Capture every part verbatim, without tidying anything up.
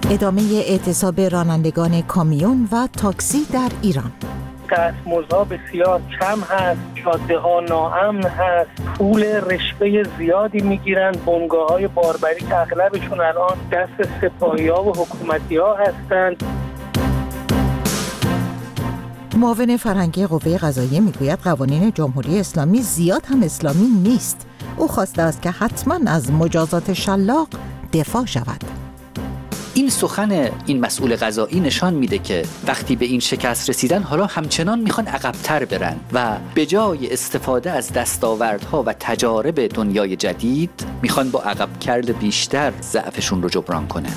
ادامه اعتصاب رانندگان کامیون و تاکسی در ایران. دستمزدها بسیار کم هست، جاده ها ناامن هست، پول رشوه زیادی میگیرن، بنگاه های باربری که اغلبشون الان دست سپاهی ها و حکومتی ها هستند. معاون فرهنگی قوه قضاییه میگوید قوانین جمهوری اسلامی زیاد هم اسلامی نیست. او خواسته است که حتما از مجازات شلاق دفاع شود. این سخن این مسئول قضایی نشان میده که وقتی به این شکست رسیدن حالا همچنان میخوان عقب‌تر برن و به جای استفاده از دستاوردها و تجارب دنیای جدید میخوان با عقب کرد بیشتر ضعفشون رو جبران کنن.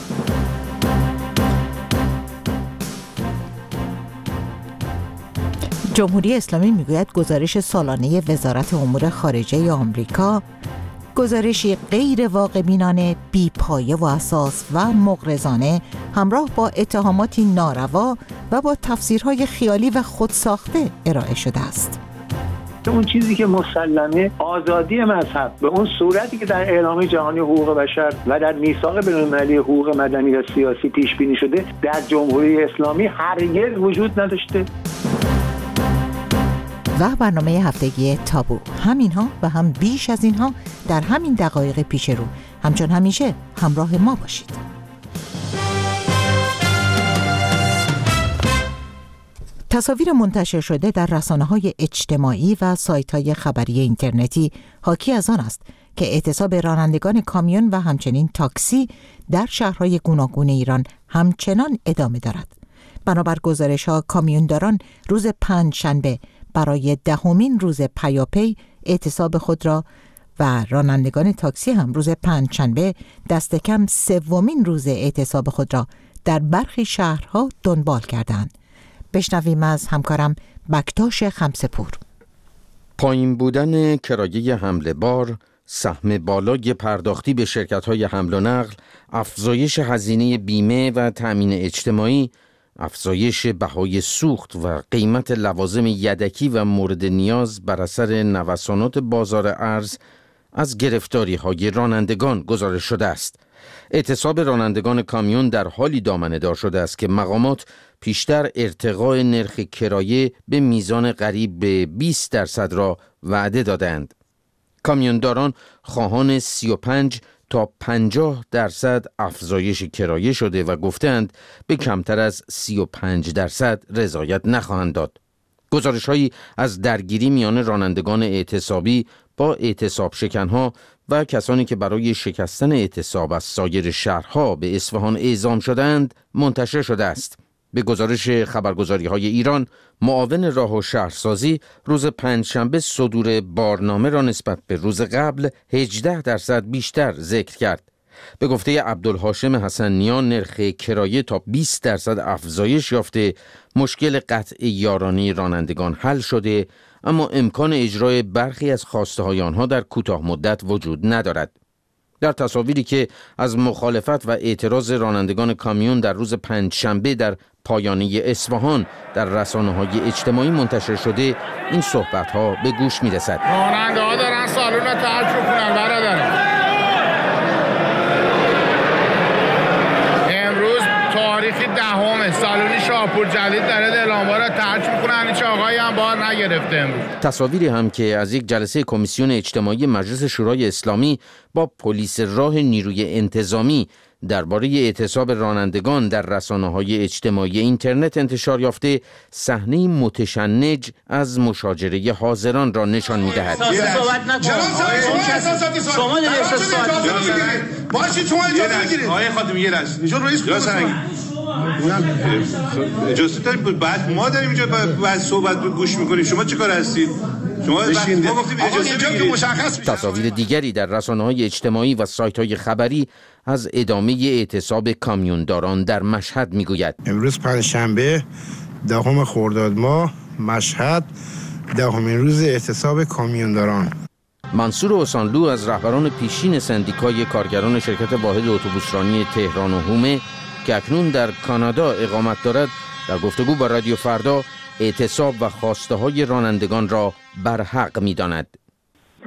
جمهوری اسلامی میگوید گزارش سالانه وزارت امور خارجه آمریکا گزارشی غیر واقع‌بینانه، بی‌پایه و اساس و مغرضانه همراه با اتهاماتی ناروا و با تفسیرهای خیالی و خودساخته ارائه شده است. اون چیزی که مسلمه آزادی مذهب به اون صورتی که در اعلامیه جهانی حقوق بشر و در میثاق بین‌المللی حقوق مدنی و سیاسی پیش بینی شده در جمهوری اسلامی هرگز وجود نداشته. و برنامه هفتگی تابو، همینها و هم بیش از اینها در همین دقایق پیش رو. همچون همیشه همراه ما باشید. تصاویر منتشر شده در رسانه‌های اجتماعی و سایت‌های خبری اینترنتی حاکی از آن است که اعتصاب رانندگان کامیون و همچنین تاکسی در شهرهای گوناگون ایران همچنان ادامه دارد. بنابر گزارش‌ها کامیونداران روز پنجشنبه برای دهمین روز پیاپی اعتصاب خود را و رانندگان تاکسی هم روز پنجشنبه دست کم سومین روز اعتصاب خود را در برخی شهرها دنبال کردند. بشنویم از همکارم بکتاش خمسپور. پایین بودن کرایه حمل بار، سهم بالای پرداختی به شرکت‌های حمل و نقل، افزایش هزینه بیمه و تأمین اجتماعی، افزایش بهای سوخت و قیمت لوازم یدکی و مورد نیاز بر اثر نوسانات بازار ارز از گرفتاری‌های رانندگان گزارش شده است. اعتصاب رانندگان کامیون در حالی دامنه‌دار شده است که مقامات پیشتر ارتقاء نرخ کرایه به میزان قریب به بیست درصد را وعده دادند. کامیونداران خواهان سی و پنج تا پنجاه درصد افزایش کرایه شده و گفتند به کمتر از سی و پنج درصد رضایت نخواهند داد. گزارش‌هایی از درگیری میان رانندگان اعتصابی با اعتصاب شکنها و کسانی که برای شکستن اعتصاب از سایر شهرها به اصفهان اعزام شدند منتشر شده است. به گزارش خبرگزاری‌های ایران، معاون راه و شهرسازی روز پنجشنبه صدور بارنامه را نسبت به روز قبل هجده درصد بیشتر ذکر کرد. به گفته عبدالهاشم حسنیان نرخ کرایه تا بیست درصد افزایش یافته، مشکل قطع یارانه رانندگان حل شده، اما امکان اجرای برخی از خواسته‌های آنها در کوتاه مدت وجود ندارد. در تصاویری که از مخالفت و اعتراض رانندگان کامیون در روز پنجشنبه در پایانه اصفهان در رسانه‌های اجتماعی منتشر شده، این صحبت‌ها به گوش می‌رسد. راننده‌ها دارن سالن رو ترک می‌کنن برادر. امروز تاریخی دهم سالن شاپور جدید داره اعلامیه رو ترک می‌کنن، هیچ آقایی هم بار نگرفته امروز. تصاویری هم که از یک جلسه کمیسیون اجتماعی مجلس شورای اسلامی با پلیس راه نیروی انتظامی درباره اعتصاب رانندگان در رسانه‌های اجتماعی اینترنت انتشار یافته، صحنه متشنج از مشاجره حاضران را نشان می‌دهد. صحبت نکن. شما دارید احساس باشید، شما اجازه بگیرید. آقای خاتمی یه لحظه. اینجا رئیس کدوم؟ اجازه داریم بود، بعد ما داریم اینجا بعد صحبت گوش می‌کنیم. شما چه کار هستید؟ شما ما گفتیم اجازه بگیرید. تصاویر دیگری در رسانه‌های اجتماعی و سایت‌های خبری از ادامه اعتصاب کامیونداران در مشهد میگوید. امروز پنجشنبه دهم خرداد ماه، مشهد، دهمین روز اعتصاب کامیونداران. منصور حسینلو از رهبران پیشین سندیکای کارگران شرکت واحد اتوبوسرانی تهران و هومه که اکنون در کانادا اقامت دارد، در گفتگو با رادیو فردا اعتصاب و خواسته های رانندگان را برحق می داند.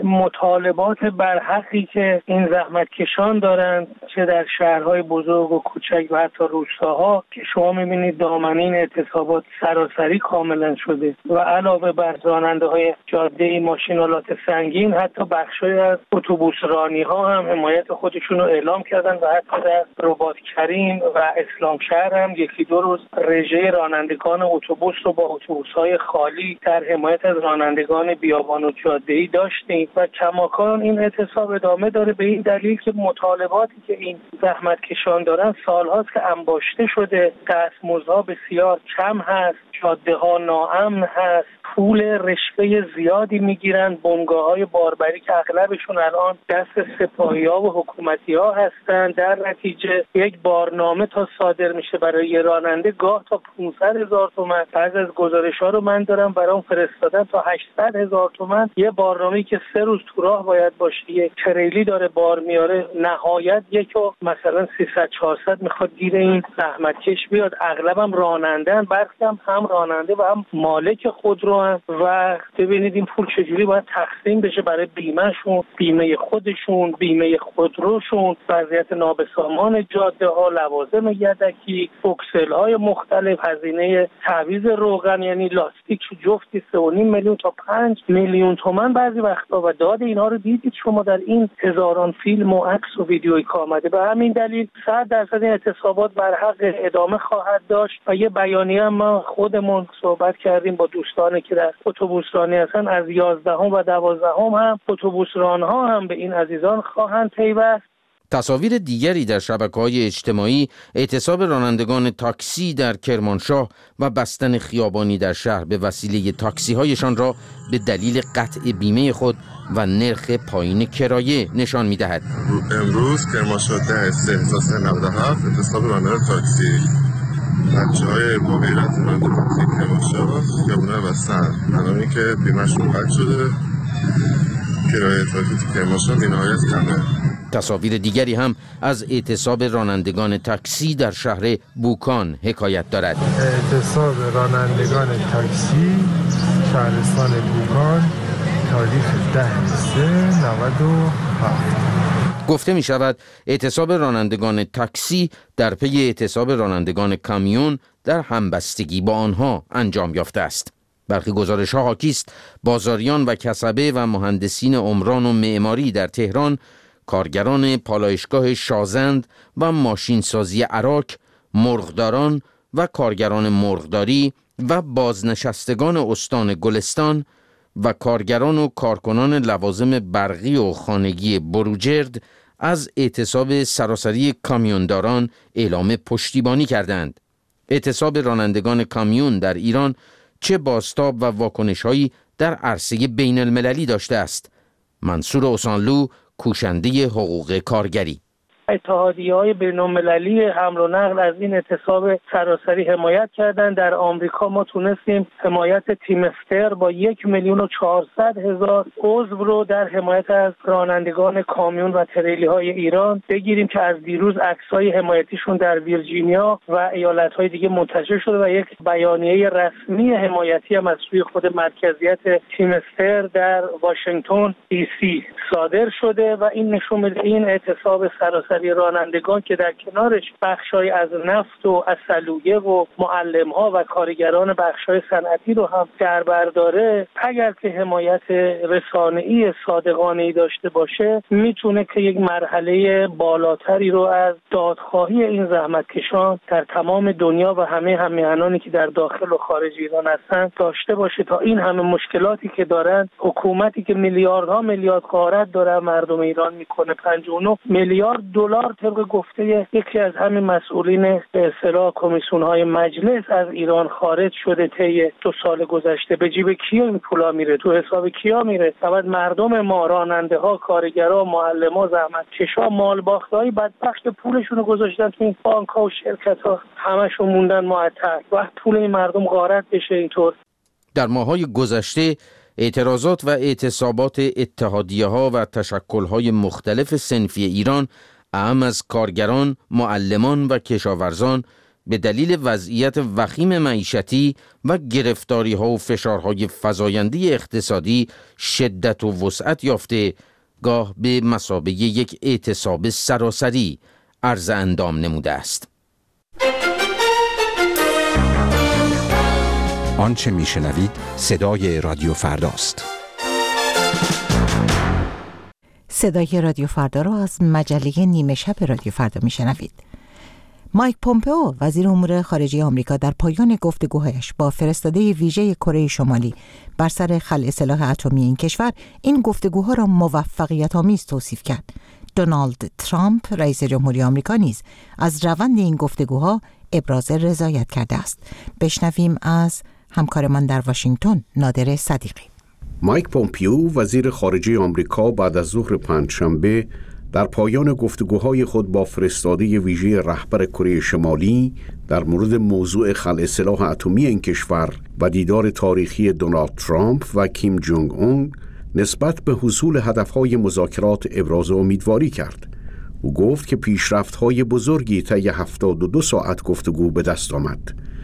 مطالبات برحقی که این زحمتکشان دارند، چه در شهرهای بزرگ و کوچک و حتی روستاها که شما می‌بینید دامنه این اعتصابات سراسری کاملا شده و علاوه بر راننده‌های جاده ماشینالات سنگین، حتی بخشای از اتوبوس رانی‌ها هم حمایت خودشون رو اعلام کردن و حتی در رباط کریم و اسلام شهر هم یکی دو روز رژه رانندگان اتوبوس رو با اتوبوس‌های خالی در حمایت از رانندگان بیابان و جاده‌ای داشتیم و کماکان این اعتصاب ادامه داره به این دلیل که مطالباتی که این زحمتکشان دارن سال‌هاست که انباشته شده، دستمزدها بسیار کم هست، جاده‌ها ناامن هست، پول رشوه زیادی میگیرن، بنگاه‌های باربری که اغلبشون الان دست سپاهی‌ها و حکومتی‌ها هستن. در نتیجه یک بارنامه تا صادر میشه برای یه راننده گاه تا پانصد هزار تومان، بعضی از گزارش‌ها رو من دارم برام فرستادن تا هشتصد هزار تومان. یه بارنامه‌ای که سه روز تو راه باید باشه، یک تریلی داره بار میاره، نهایت یکو مثلا سیصد چهارصد میخواد گیر این زحمتکش بیاد. اغلبم راننده‌ان، برخی هم هم راننده و هم مالک خودرو و ببینید این پول چجوری باید تقسیم بشه برای بیمهشون، بیمه خودشون، بیمه خودروشون، وضعیت نابسامان جاده ها، لوازم یدکی، فوکسل های مختلف، هزینه تعویض روغن یعنی لاستیک جفتی سه و نیم میلیون تا پنج میلیون تومان بعضی وقتا و داد اینها رو دیدید شما در این هزاران فیلم و عکس و ویدیویی که آمده. به همین دلیل صد درصد این اعتصابات بر حق ادامه خواهد داشت و یه بیانیه ما خودمون صحبت کردیم با دوستانی که در اتوبوس رانی هستن، از یازدهم و دوازدهم هم اتوبوس رانها هم به این عزیزان خواهند پیوست. تصاویر دیگری در شبکه‌های اجتماعی اعتصاب رانندگان تاکسی در کرمانشاه و بستن خیابانی در شهر به وسیله تاکسی‌هایشان را به دلیل قطع بیمه خود و نرخ پایین کرایه نشان می‌دهد. امروز کرمانشاه ده سه هزار و سیصد و نود و هفت اعتصاب رانندگان تاکسی. بچه‌های با غیرت راننده تاکسی کرمانشاه خیابونا بستن. الان که بیمه‌شون قطع شده، کرایه تاکسی تو کرمانشاه بی‌نهایت کمه. تصاویر دیگری هم از اعتصاب رانندگان تاکسی در شهر بوکان حکایت دارد. اعتصاب رانندگان تاکسی شهرستان بوکان تاریخ ده سه نود و هفت. گفته می شود اعتصاب رانندگان تاکسی در پی اعتصاب رانندگان کامیون در همبستگی با آنها انجام یافته است. برخی گزارش‌ها حاکی است بازاریان و کسبه و مهندسین عمران و معماری در تهران، کارگران پالایشگاه شازند و ماشینسازی اراک، مرغداران و کارگران مرغداری و بازنشستگان استان گلستان و کارگران و کارکنان لوازم برقی و خانگی بروجرد از اعتصاب سراسری کامیونداران اعلام پشتیبانی کردند. اعتصاب رانندگان کامیون در ایران چه بازتاب و واکنش‌هایی در عرصه بین المللی داشته است؟ منصور اوسانلو، کوشنده حقوق کارگری: اتحادیه‌های بین‌المللی حمل و نقل از این اعتصاب سراسری حمایت کردند. در آمریکا ما تونستیم حمایت تیمستر با یک میلیون و چهارصد هزار عضو رو در حمایت از رانندگان کامیون و تریلی‌های ایران بگیریم که از دیروز عکس‌های حمایتیشون در ویرجینیا و ایالت‌های دیگه منتشر شده و یک بیانیه رسمی حمایتی هم از سوی خود مرکزیت تیمستر در واشنگتن دی سی صادر شده و این نشون میده این اعتصاب سراسری رانندگان که در کنارش بخشای از نفت و اصلویه و معلم‌ها و کارگران بخشای صنعتی رو هم در بر داره، اگر که حمایت رسانه‌ای صادقانه‌ای داشته باشه میتونه که یک مرحله بالاتری رو از دادخواهی این زحمتکشان در تمام دنیا و همه همیهنانی که در داخل و خارج ایران هستن داشته باشه تا این همه مشکلاتی که دارن، حکومتی که میلیاردها میلیارد غارت داره مردم ایران میکنه، پنجاه و نه میلیارد دلار طبق گفته یکی از همین مسئولین به اصطلاح کمیسیون‌های مجلس از ایران خارج شده طی دو سال گذشته. به جیب کیا این پولا میره؟ تو حساب کیا میره؟ فقط مردم ما، راننده ها، کارگرها، معلم‌ها، زحمتکشا، مال باخته‌های بدبخت پولشون رو گذاشتن تو این بانک‌ها و شرکت‌ها، همشون موندن معطل. وقت پول این مردم غارت بشه اینطور. در ماه‌های گذشته اعتراضات و اعتصابات اتحادیه‌ها و تشکل‌های مختلف صنفی ایران، اعم از کارگران، معلمان و کشاورزان، به دلیل وضعیت وخیم معیشتی و گرفتاری‌ها و فشارهای فزاینده اقتصادی شدت و وسعت یافته، گاه به مثابه یک اعتصاب سراسری عرض اندام نموده است. آنچه میشنوید صدای رادیو فرداست. صدای رادیو فردا را از مجله نیمه شب رادیو فردا میشنوید. مایک پومپئو وزیر امور خارجه آمریکا در پایان گفتگوهایش با فرستاده ویژه کره شمالی بر سر خلع سلاح اتمی این کشور این گفتگوها را موفقیت آمیز توصیف کرد. دونالد ترامپ رئیس جمهوری آمریکا نیز از روند این گفتگوها ابراز رضایت کرده است. بشنویم از همکارمان در واشنگتن نادر صدیقی. مایک پومپئو وزیر خارجه آمریکا بعد از ظهر پنجشنبه در پایان گفتگوهای خود با فرستاده ویژه رهبر کره شمالی در مورد موضوع خلع سلاح اتمی این کشور و دیدار تاریخی دونالد ترامپ و کیم جونگ اون نسبت به حصول هدفهای مذاکرات ابراز امیدواری کرد. او گفت که پیشرفت‌های بزرگی طی هفتاد و دو ساعت گفتگو به دست آمد.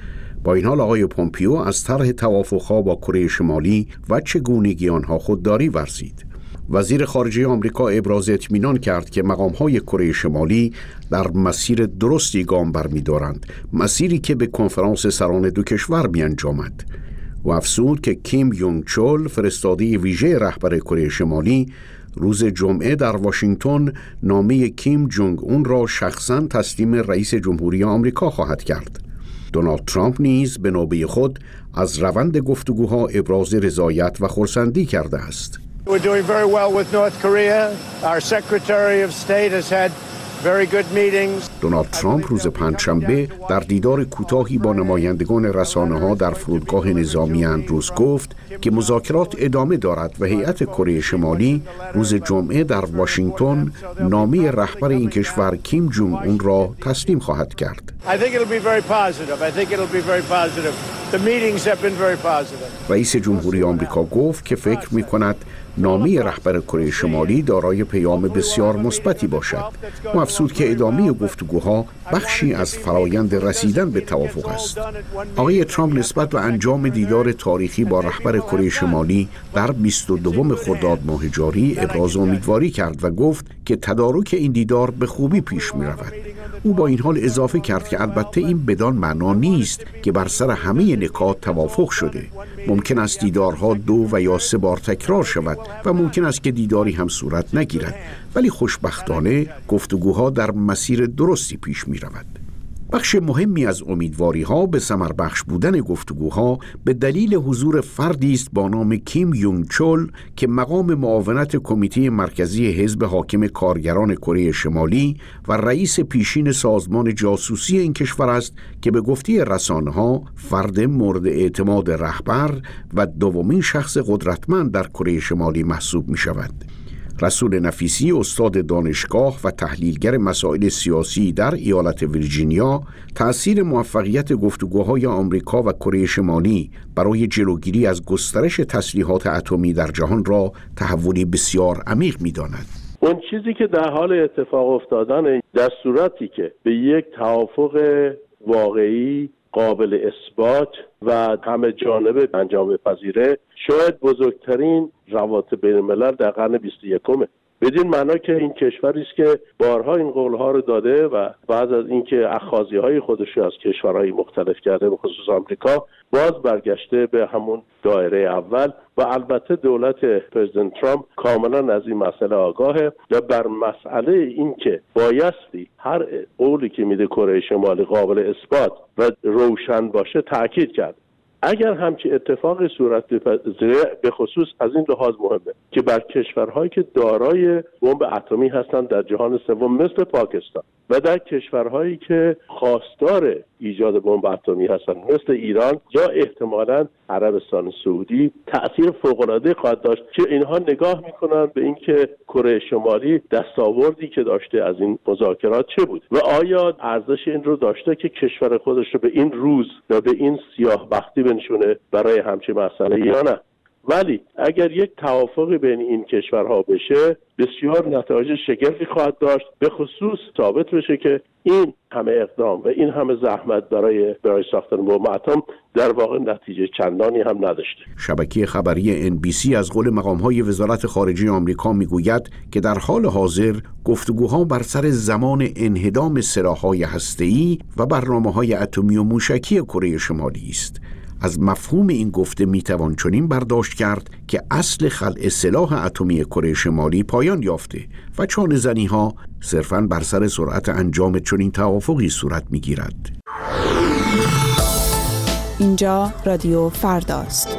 با این حال آقای پومپئو از طرح توافق‌ها با کره شمالی و چگونگی آنها خودداری ورزید. وزیر خارجه آمریکا ابراز اطمینان کرد که مقام‌های کره شمالی در مسیر درستی گام برمی‌دارند، مسیری که به کنفرانس سران دو کشور می‌انجامد. و افزود که کیم یونگ چول فرستاده ویژه رهبر کره شمالی روز جمعه در واشنگتن نامه کیم جونگ اون را شخصاً تسلیم رئیس جمهوری آمریکا خواهد کرد. دونالد ترامپ نیز به نوبه خود از روند گفتگوها ابراز رضایت و خرسندی کرده است. We're doing very well with North Korea. Our Secretary of State has had very good meetings. دونالد ترامپ روز پنجشنبه در دیدار کوتاهی با نمایندگان رسانه‌ها در فرودگاه نظامی اندروز گفت که مذاکرات ادامه دارد و هیئت کره شمالی روز جمعه در واشنگتن نامه رهبر این کشور کیم جونگ اون را تسلیم خواهد کرد. I think it'll be very positive. I think it'll be very positive. The meetings have been very positive. رئیس جمهوری آمریکا گفت که فکر می‌کند نامه رهبر کره شمالی دارای پیام بسیار مثبتی باشد. و افزود که ادامه گفتگوها بخشی از فرایند رسیدن به توافق است. آقای ترامپ نسبت به انجام دیدار تاریخی با رهبر کره شمالی در بیست و دوم خرداد ماه جاری ابراز امیدواری کرد و گفت که تدارک این دیدار به خوبی پیش می رود. او با این حال اضافه کرد که البته این بدان معنا نیست که بر سر همه نکات توافق شده. ممکن است دیدارها دو و یا سه بار تکرار شود و ممکن است که دیداری هم صورت نگیرد، ولی خوشبختانه گفتگوها در مسیر درستی پیش می رود. بخش مهمی از امیدواری‌ها به ثمربخش بودن گفتگوها به دلیل حضور فردی است با نام کیم یونگ چول که مقام معاونت کمیته مرکزی حزب حاکم کارگران کره شمالی و رئیس پیشین سازمان جاسوسی این کشور است که به گفته رسانه‌ها فرد مورد اعتماد رهبر و دومین شخص قدرتمند در کره شمالی محسوب می‌شود. رسول نفیسی استاد دانشگاه و تحلیلگر مسائل سیاسی در ایالت ویرجینیا تأثیر موفقیت گفتگوهای آمریکا و کره شمالی برای جلوگیری از گسترش تسلیحات اتمی در جهان را تحولی بسیار عمیق می‌داند. اون چیزی که در حال اتفاق افتادن در صورتی که به یک توافق واقعی قابل اثبات و همه جانبه انجام بپذیره شاید بزرگترین روابط بین الملل در قرن بیست و یکم. بدین معنا که این کشوری است که بارها این قولها رو داده و بعد از اینکه اخاذی‌های خودش رو از کشورهای مختلف کرده به خصوص آمریکا باز برگشته به همون دایره اول و البته دولت پرزیدنت ترامپ کاملا از این مسئله آگاهه و بر مسئله این که بایستی هر قولی که میده کره شمالی قابل اثبات و روشن باشه تاکید کرد. اگر همچین اتفاقی صورت بپذیره به خصوص از این لحاظ مهمه که بر کشورهایی که دارای بمب اتمی هستند در جهان سوم مثل پاکستان و در کشورهایی که خواستار ایجاد بمب اتمی هستند مثل ایران یا احتمالاً عربستان سعودی تأثیر فوق‌العاده خواهد داشت که اینها نگاه میکنن به اینکه کره شمالی دستاوردی که داشته از این مذاکرات چه بود و آیا ارزش این رو داشته که کشور خودش رو به این روز و به این سیاه بختی بنشونه برای همچین مسئله یا نه. ولی اگر یک توافقی بین این کشورها بشه بسیار نتایج شگرفی خواهد داشت، به خصوص ثابت بشه که این همه اقدام و این همه زحمت برای برای ساختن بمب اتم در واقع نتیجه چندانی هم نداشته. شبکه خبری ان بی سی از قول مقام‌های وزارت خارجه آمریکا میگوید که در حال حاضر گفتگوها بر سر زمان انهدام سلاح‌های هسته‌ای و برنامه‌های اتمی و موشکی کره شمالی است. از مفهوم این گفته میتوان چنین برداشت کرد که اصل خلع سلاح اتمی کره شمالی پایان یافته و چانه زنی ها صرفاً بر سر سرعت انجام چنین توافقی صورت میگیرد. اینجا رادیو فرداست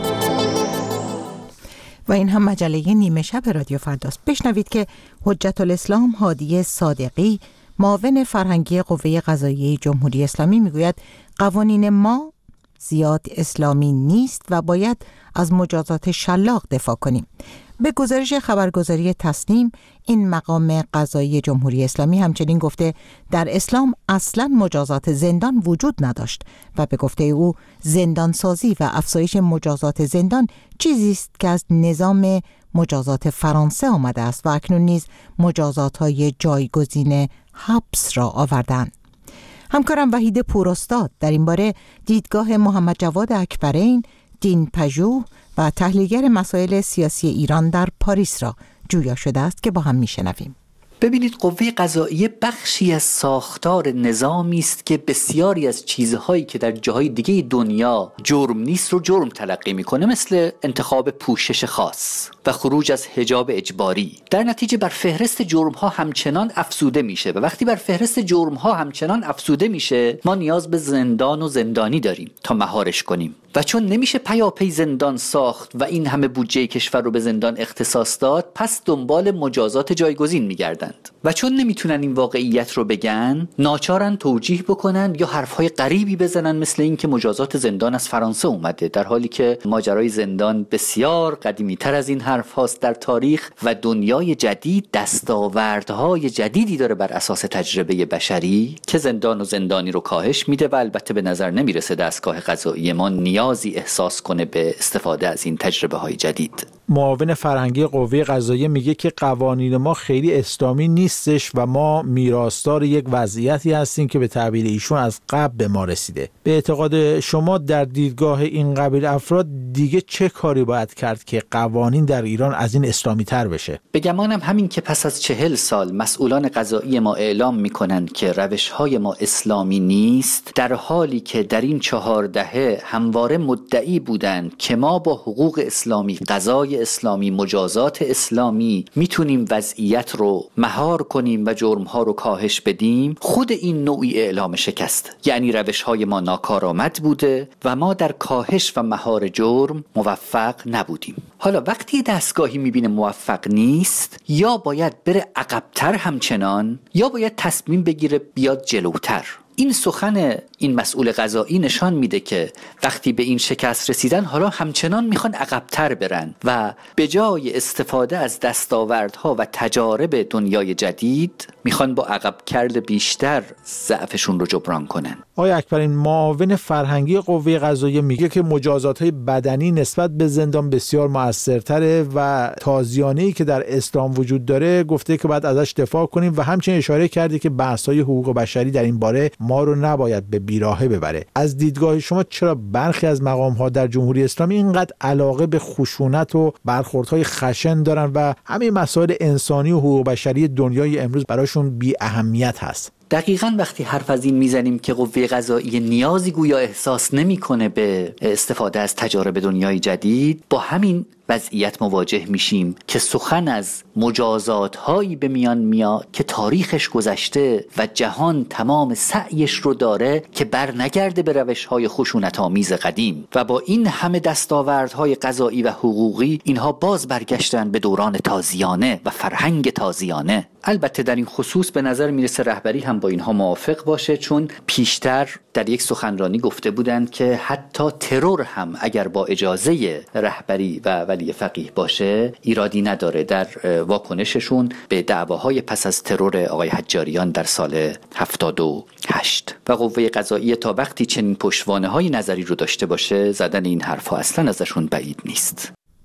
و این هم مجله نیمه شب رادیو فرداست. بشنوید که حجت الاسلام هادی صادقی، معاون فرهنگی قوه قضاییه جمهوری اسلامی میگوید قوانین ما زیاد اسلامی نیست و باید از مجازات شلاق دفاع کنیم. به گزارش خبرگزاری تسنیم، این مقام قضایی جمهوری اسلامی همچنین گفته در اسلام اصلاً مجازات زندان وجود نداشت و به گفته او زندانسازی و افزایش مجازات زندان چیزی است که از نظام مجازات فرانسه آمده است و اکنون نیز مجازات‌های جایگزین حبس را آوردند. همکارم وحید پوراستاد در این باره دیدگاه محمد جواد اکبرین، دین پژوه و تحلیلگر مسائل سیاسی ایران در پاریس را جویا شده است که با هم میشنویم. ببینید، قوه قضاییه بخشی از ساختار نظامی است که بسیاری از چیزهایی که در جاهای دیگه دنیا جرم نیست رو جرم تلقی میکنه، مثل انتخاب پوشش خاص و خروج از حجاب اجباری. در نتیجه بر فهرست جرم‌ها همچنان افزوده میشه و وقتی بر فهرست جرم‌ها همچنان افزوده میشه، ما نیاز به زندان و زندانی داریم تا مهارش کنیم و چون نمیشه پیاپی زندان ساخت و این همه بودجه کشور رو به زندان اختصاص داد، پس دنبال مجازات جایگزین میگردند و چون نمیتونن این واقعیت رو بگن، ناچارن توجیه بکنن یا حرفهای غریبی بزنن، مثل این که مجازات زندان از فرانسه اومده، در حالی که ماجرای زندان بسیار قدیمی‌تر از این حرف هاست در تاریخ و دنیای جدید دستاوردهای جدیدی داره بر اساس تجربه بشری که زندان و زندانی رو کاهش میده و البته به نظر نمیرسه دستگاه قضایی ما نیازی احساس کنه به استفاده از این تجربه های جدید. معاون فرهنگی قوه قضاییه میگه که قوانین ما خیلی اسلامی نیستش و ما میراثدار یک وضعیتی هستیم که به تعبیر ایشون از قبل به ما رسیده. به اعتقاد شما در دیدگاه این قبیل افراد دیگه چه کاری باید کرد که قوانین در ایران از این اسلامی تر بشه؟ به گمانم همین که پس از چهل سال مسئولان قضایی ما اعلام میکنند که روش‌های ما اسلامی نیست، در حالی که در این چهار دهه همواره مدعی بودند که ما با حقوق اسلامی، قضای اسلامی، مجازات اسلامی میتونیم وضعیت رو مهار کنیم و جرم‌ها رو کاهش بدیم، خود این نوعی اعلام شکست، یعنی روش‌های ما ناکارآمد بوده و ما در کاهش و مهار جرم موفق نبودیم. حالا وقتی دستگاهی میبینه موفق نیست، یا باید بره عقب‌تر همچنان یا باید تصمیم بگیره بیاد جلوتر. این سخن این مسئول قضایی نشان میده که وقتی به این شکست رسیدن، حالا همچنان میخوان عقب‌تر برن و به جای استفاده از دستاوردها و تجارب دنیای جدید میخوان با عقب کرده بیشتر ضعفشون رو جبران کنن. آقای اکبرین، معاون فرهنگی قوه قضاییه میگه که مجازات‌های بدنی نسبت به زندان بسیار موثرتره و تازیانه‌ای که در اسلام وجود داره گفته که باید ازش دفاع کنیم و همچنین اشاره کرده که بحث‌های حقوق بشری در این باره ما رو نباید به بیراهه ببره. از دیدگاه شما چرا برخی از مقام‌ها در جمهوری اسلامی اینقدر علاقه به خشونت و برخوردهای خشن دارن و همین مسائل انسانی و حقوق بشری دنیای امروز براشون بی اهمیت هست؟ دقیقاً وقتی حرف از این میزنیم که قوه قضاییه نیازی گویا احساس نمی‌کنه به استفاده از تجارب دنیای جدید، با همین وضعیت مواجه میشیم که سخن از مجازات هایی به میان میاد که تاریخش گذشته و جهان تمام سعیش رو داره که بر نگرده به روش های خشونت آمیز قدیم و با این همه دستاوردهای قضایی و حقوقی اینها باز برگشتن به دوران تازیانه و فرهنگ تازیانه. البته در این خصوص به نظر میرسه رهبری هم با اینها موافق باشه، چون پیشتر در یک سخنرانی گفته بودند که حتی ترور هم اگر با اجازه رهبری و ولی فقیه باشه ایرادی نداره. در واکنششون به دعواهای پس از ترور آقای حجاریان در سال هفتاد و هشت و قوه قضاییه تا وقتی چنین پشتوانه‌های نظری رو داشته باشه، زدن این حرفا اصلا ازشون بعید نیست.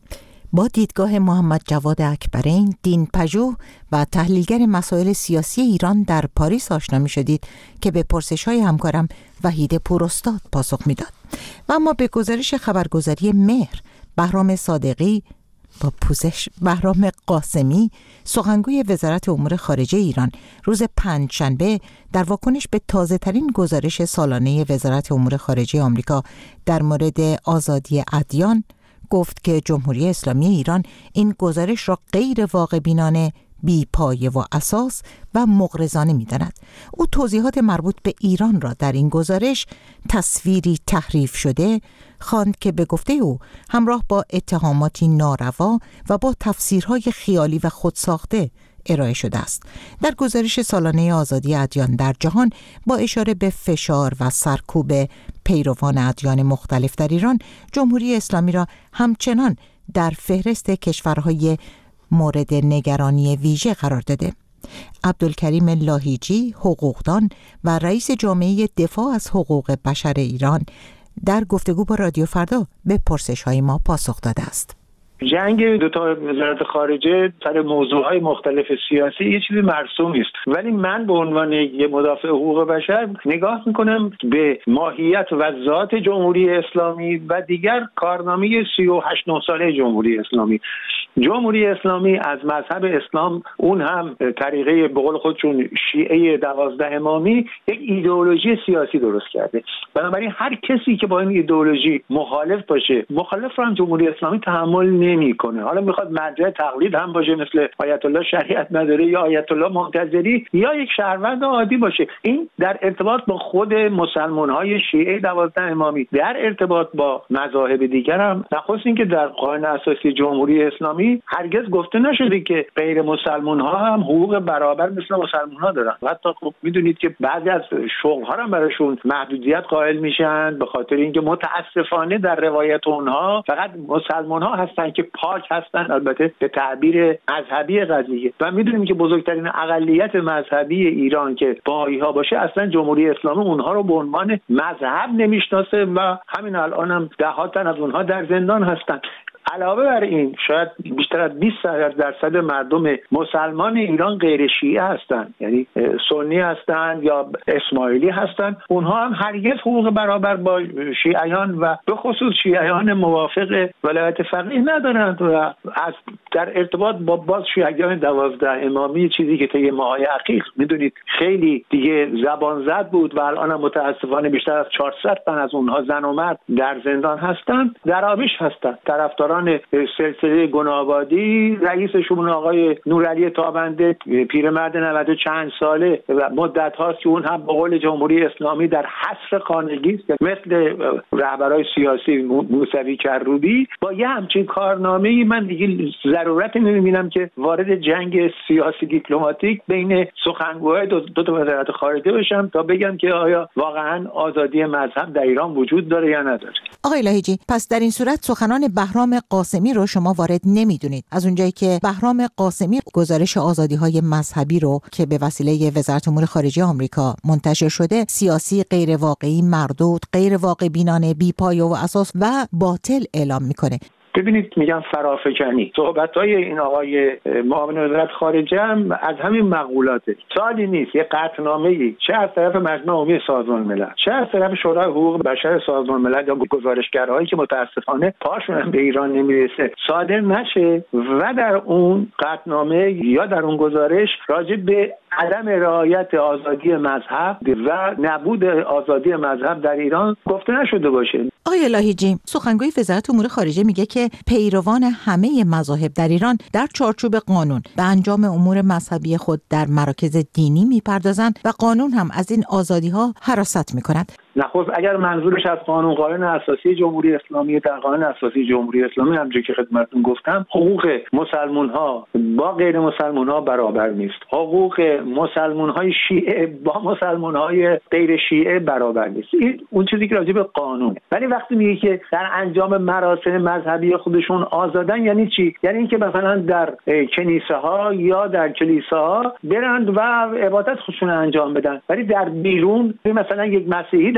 با دیدگاه محمد جواد اکبرین، دین پژوه و تحلیلگر مسائل سیاسی ایران در پاریس آشنا می شدید که به پرسش‌های همکارم وحید پوراستاد پاسخ میداد. و اما به گزارش خبرگزاری مهر، بهرام صادقی با پوزش بهرام قاسمی، سخنگوی وزارت امور خارجه ایران، روز پنجشنبه در واکنش به تازه ترین گزارش سالانه وزارت امور خارجه آمریکا در مورد آزادی ادیان گفت که جمهوری اسلامی ایران این گزارش را غیر واقع بینانه، بی پایه و اساس و مغرضانه می‌داند. او توضیحات مربوط به ایران را در این گزارش تصویری تحریف شده خواند که به گفته او همراه با اتهاماتی ناروا و با تفسیرهای خیالی و خودساخته ارائه شده است. در گزارش سالانه آزادی ادیان در جهان با اشاره به فشار و سرکوب پیروان ادیان مختلف در ایران، جمهوری اسلامی را همچنان در فهرست کشورهای مورد نگرانی ویژه قرار داده. عبدالکریم لاهیجی، حقوقدان و رئیس جامعه دفاع از حقوق بشر ایران، در گفتگو با رادیو فردا به پرسش‌های ما پاسخ داده است. جنگ دو تا وزارت خارجه سر موضوعهای مختلف سیاسی یه چیزی مرسومی است، ولی من به عنوان یه مدافع حقوق بشر نگاه میکنم به ماهیت و ذات جمهوری اسلامی و دیگر کارنامه سی و هشت نه ساله جمهوری اسلامی. جمهوری اسلامی از مذهب اسلام، اون هم طریقه به قول خودشون شیعه دوازده امامی، یک ایدئولوژی سیاسی درست کرده. بنابراین هر کسی که با این ایدئولوژی مخالف باشه، مخالف رو هم جمهوری اسلامی تحمل نمیکنه. حالا میخواد مرجع تقلید هم باشه مثل آیت الله شریعت مداری یا آیت الله منتظری یا یک شهروند عادی باشه. این در ارتباط با خود مسلمان‌های شیعه دوازده امامی، در ارتباط با مذاهب دیگر هم، نخست اینکه در قانون اساسی جمهوری اسلامی هرگز گفته نشده که غیر مسلمان‌ها هم حقوق برابر مثل مسلمان‌ها دارن. حتی خب میدونید که بعضی از شغل‌ها هم براشون محدودیت قائل میشن به خاطر اینکه متاسفانه در روایت اونها فقط مسلمان‌ها هستن که پاک هستن، البته به تعبیر مذهبی قضیه. و میدونیم که بزرگترین اقلیت مذهبی ایران که بهائی‌ها باشه، اصلا جمهوری اسلامی اونها رو به عنوان مذهب نمیشناسه و همین الان هم ده ها تن از اونها در زندان هستن. علاوه بر این، شاید بیشتر از بیست درصد مردم مسلمان ایران غیر شیعه هستند، یعنی سنی هستند یا اسماعیلی هستند. اونها هم هرگز حقوق برابر با شیعیان و به خصوص شیعیان موافق ولایت فقیه ندارند و از در ارتباط با باز شیعیان دوازده امامی، چیزی که طی ماهای اخیر میدونید خیلی دیگه زبان زد بود و الان هم متاسفانه بیشتر از چهارصد تن از اونها زن و مرد در زندان هستند، در آبیش هستند. طرفداران سلسله گنابادی، رئیسشون آقای نورعلی تابنده، پیرمرد نود و چند ساله و مدت هاست که اون هم به قول جمهوری اسلامی در حصر خانگی است، مثل رهبرای سیاسی موسوی کروبی. با یه همچین کارنامه‌ای من دیگه ضرورت نمی‌بینم که وارد جنگ سیاسی دیپلماتیک بین سخنگوهای دو, دو تا وزارت خارجه بشم تا بگم که آیا واقعا آزادی مذهب در ایران وجود داره یا نداره. آقای لاهیجی، پس در این صورت سخنان بهرام قاسمی رو شما وارد نمیدونید، از اونجایی که بهرام قاسمی گزارش آزادی‌های مذهبی رو که به وسیله وزارت امور خارجه آمریکا منتشر شده سیاسی، غیر واقعی، مردود، غیر واقع بینانه، بی‌پایه و اساس و باطل اعلام میکنه. ببینید، میگم فرافکنی. صحبت‌های این آقای معاون وزارت خارجه هم از همین مقولاته. سوالی نیست یه قطعنامه‌ای چه از طرف مجمع عمومی سازمان ملل، چه از طرف شورای حقوق بشر سازمان ملل یا گزارشگرایی که متاسفانه پاشون هم به ایران نمیرسه صادر نشه و در اون قطعنامه یا در اون گزارش راجع به عدم رعایت آزادی مذهب و نبود آزادی مذهب در ایران گفته نشده باشه. آقای لاهیجی، سخنگوی وزارت امور خارجه میگه که پیروان همه مذاهب در ایران در چارچوب قانون به انجام امور مذهبی خود در مراکز دینی میپردازند و قانون هم از این آزادی‌ها حراست میکند. نخست اگر منظورش از قانون قانون اساسی جمهوری اسلامی، در قانون اساسی جمهوری اسلامی همونجوری که خدمتتون گفتم حقوق مسلمان‌ها با غیر مسلمان‌ها برابر نیست. حقوق مسلمان‌های شیعه با مسلمان‌های غیر شیعه برابر نیست. این اون چیزی که راجع به قانونه. ولی وقتی میگه که در انجام مراسم مذهبی خودشون آزادن، یعنی چی؟ یعنی اینکه مثلا در کنیسه‌ها یا در کلیساها برند و عبادت خودشون انجام بدن، ولی در بیرون مثلا یک مسیحی در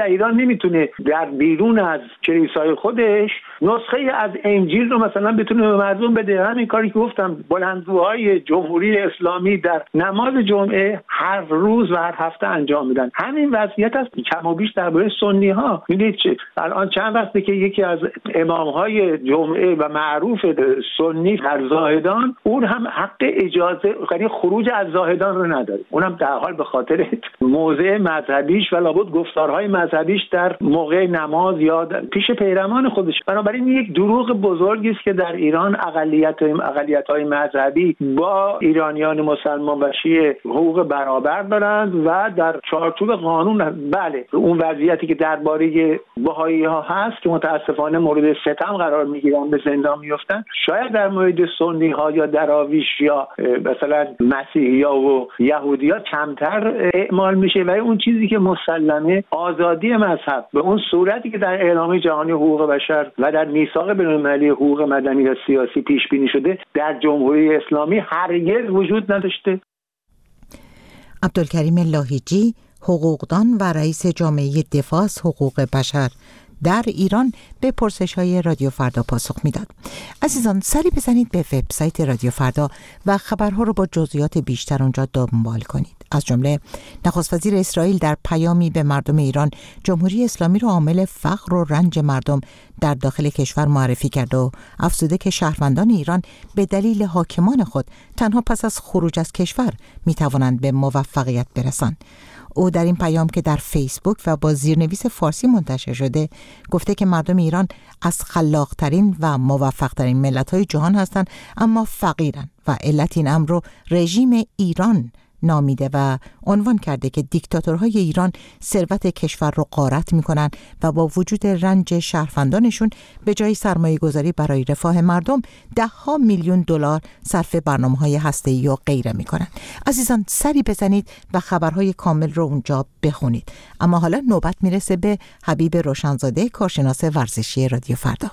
ایران نمیتونه در بیرون از کلیسای خودش نسخه از انجیل رو مثلا بتونه به مردم بده. همین کاری که گفتم بلندگوهای جمهوری اسلامی در نماز جمعه هر روز و هر هفته انجام میدن. همین وضعیت است کم و بیش درباره سنی ها. میدونید چه الان چند وقته که یکی از امام های جمعه و معروف سنی در زاهدان اون هم حق اجازه یعنی خروج از زاهدان رو نداره، اونم در حال به خاطر موضع مذهبیش و لابد گفتارهای مذهبیش در موقع نماز یا پیش پیروان خودش. بنابراین یک دروغ بزرگی است که در ایران اقلیت اقلیت‌های مذهبی با ایرانیان مسلمان و شیعه حقوق برابر دارند و در چارچوب قانون هست. بله اون وضعیتی که درباره بهایی ها هست که متاسفانه مورد ستم قرار میگیرن، به زندان میفتن، شاید در مورد سنی ها یا دراویش یا مثلا مسیحی ها و یهودی ها کمتر اعمال میشه. و اون چیزی که مسلمه آزادی مذهب به اون صورتی که در اعلامیه جهانی حقوق بشر و در میثاق بین‌المللی حقوق مدنی و سیاسی پیش بینی شده در جمهوری اسلامی هرگز وجود نداشته. عبدالکریم لاهیجی، حقوقدان و رئیس جامعه دفاع از حقوق بشر در ایران، به پرسش‌های رادیو فردا پاسخ میداد. عزیزان سری بزنید به وبسایت رادیو فردا و خبرها رو با جزئیات بیشتر اونجا دنبال کنید. از جمله نخست وزیر اسرائیل در پیامی به مردم ایران جمهوری اسلامی رو عامل فقر و رنج مردم در داخل کشور معرفی کرد و افزوده که شهروندان ایران به دلیل حاکمان خود تنها پس از خروج از کشور میتوانند به موفقیت برسند. او در این پیام که در فیسبوک و با زیرنویس فارسی منتشر شده گفته که مردم ایران از خلاقترین و موفقترین ملت‌های جهان هستند اما فقیرن و علت این امر رو رژیم ایران نامیده و عنوان کرده که دیکتاتورهای ایران ثروت کشور رو غارت میکنن و با وجود رنج شهروندانشون به جای سرمایه گذاری برای رفاه مردم ده ها میلیون دلار صرف برنامه‌های هسته‌ای و غیره میکنن. عزیزان سری بزنید و خبرهای کامل رو اونجا بخونید. اما حالا نوبت میرسه به حبیب روشنزاده، کارشناس ورزشی رادیو فردا.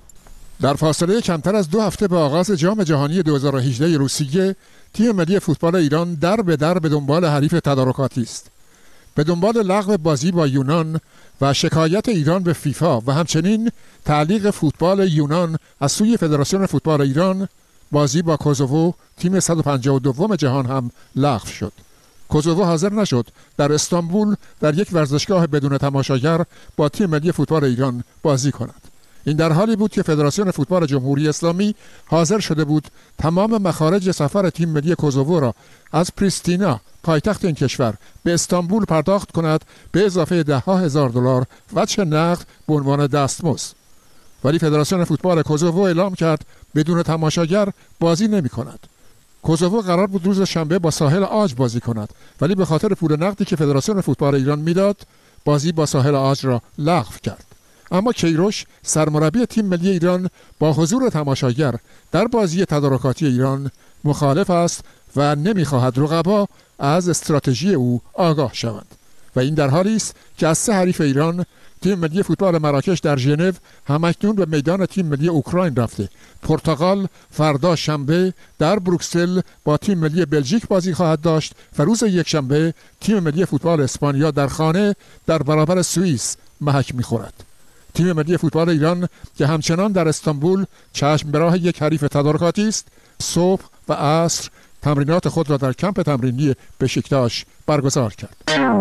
در فاصله کمتر از دو هفته به آغاز جام جهانی دو هزار و هجده روسیه، تیم ملی فوتبال ایران در به در به دنبال حریف تدارکاتی است. به دنبال لغو بازی با یونان و شکایت ایران به فیفا و همچنین تعلیق فوتبال یونان از سوی فدراسیون فوتبال ایران، بازی با کوزوو تیم صد و پنجاه و دو جهان هم لغو شد. کوزوو حاضر نشد در استانبول در یک ورزشگاه بدون تماشاگر با تیم ملی فوتبال ایران بازی کند. این در حالی بود که فدراسیون فوتبال جمهوری اسلامی حاضر شده بود تمام مخارج سفر تیم ملی کوزوو را از پریستینا، پایتخت این کشور، به استانبول پرداخت کند به اضافه ده ها هزار دلار وجه نقد به عنوان دستمزد. ولی فدراسیون فوتبال کوزوو اعلام کرد بدون تماشاگر بازی نمی کند. کوزوو قرار بود روز شنبه با ساحل آج بازی کند، ولی به خاطر پول نقدی که فدراسیون فوتبال ایران میداد بازی با ساحل آج را لغو کرد. اما کیروش سرمربی تیم ملی ایران با حضور تماشاگر در بازی تدارکاتی ایران مخالف است و نمیخواهد رقبا از استراتژی او آگاه شوند. و این در حالی است که از سه حریف ایران، تیم ملی فوتبال مراکش در ژنو همکنون به میدان تیم ملی اوکراین رفته. پرتغال فردا شنبه در بروکسل با تیم ملی بلژیک بازی خواهد داشت و روز یکشنبه تیم ملی فوتبال اسپانیا در خانه در برابر سوئیس محک میخورد. تیم ملی فوتبال ایران که همچنان در استانبول چشم به راه یک حریف تدارکاتی است، صبح و عصر تمرینات خود را در کمپ تمرینی بشکتاش برگزار کرد.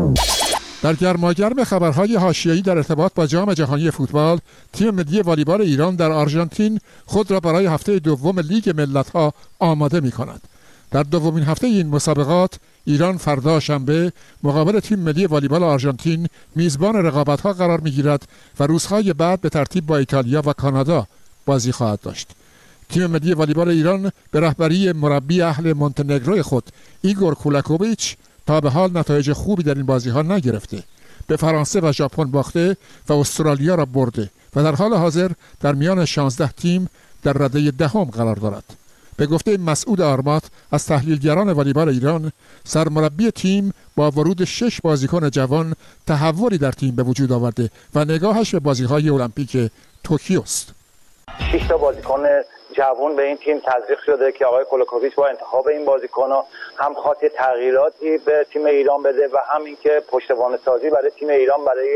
در گرماگرم خبرهای حاشیه‌ای در ارتباط با جام جهانی فوتبال، تیم ملی والیبال ایران در آرژانتین خود را برای هفته دوم لیگ ملت‌ها آماده می‌کند. در دومین هفته این مسابقات ایران فردا شنبه مقابل تیم ملی والیبال آرژانتین میزبان رقابت‌ها قرار می‌گیرد و روزهای بعد به ترتیب با ایتالیا و کانادا بازی خواهد داشت. تیم ملی والیبال ایران به رهبری مربی اهل مونتنگرو خود ایگور کولاکوویچ تا به حال نتایج خوبی در این بازی‌ها نگرفته. به فرانسه و ژاپن باخته و استرالیا را برده و در حال حاضر در میان شانزده تیم در رده دهم قرار دارد. به گفته مسعود آرمات از تحلیلگران والیبال ایران، سرمربی تیم با ورود شش بازیکن جوان تحولی در تیم به وجود آورده و نگاهش به بازی‌های المپیک توکیو است. شش تا بازیکن جوان به این تیم تزریق شده که آقای کولاکوویچ با انتخاب این بازیکن‌ها هم خاطر تغییراتی به تیم ایران بده و هم اینکه پشتوانه سازی برای تیم ایران برای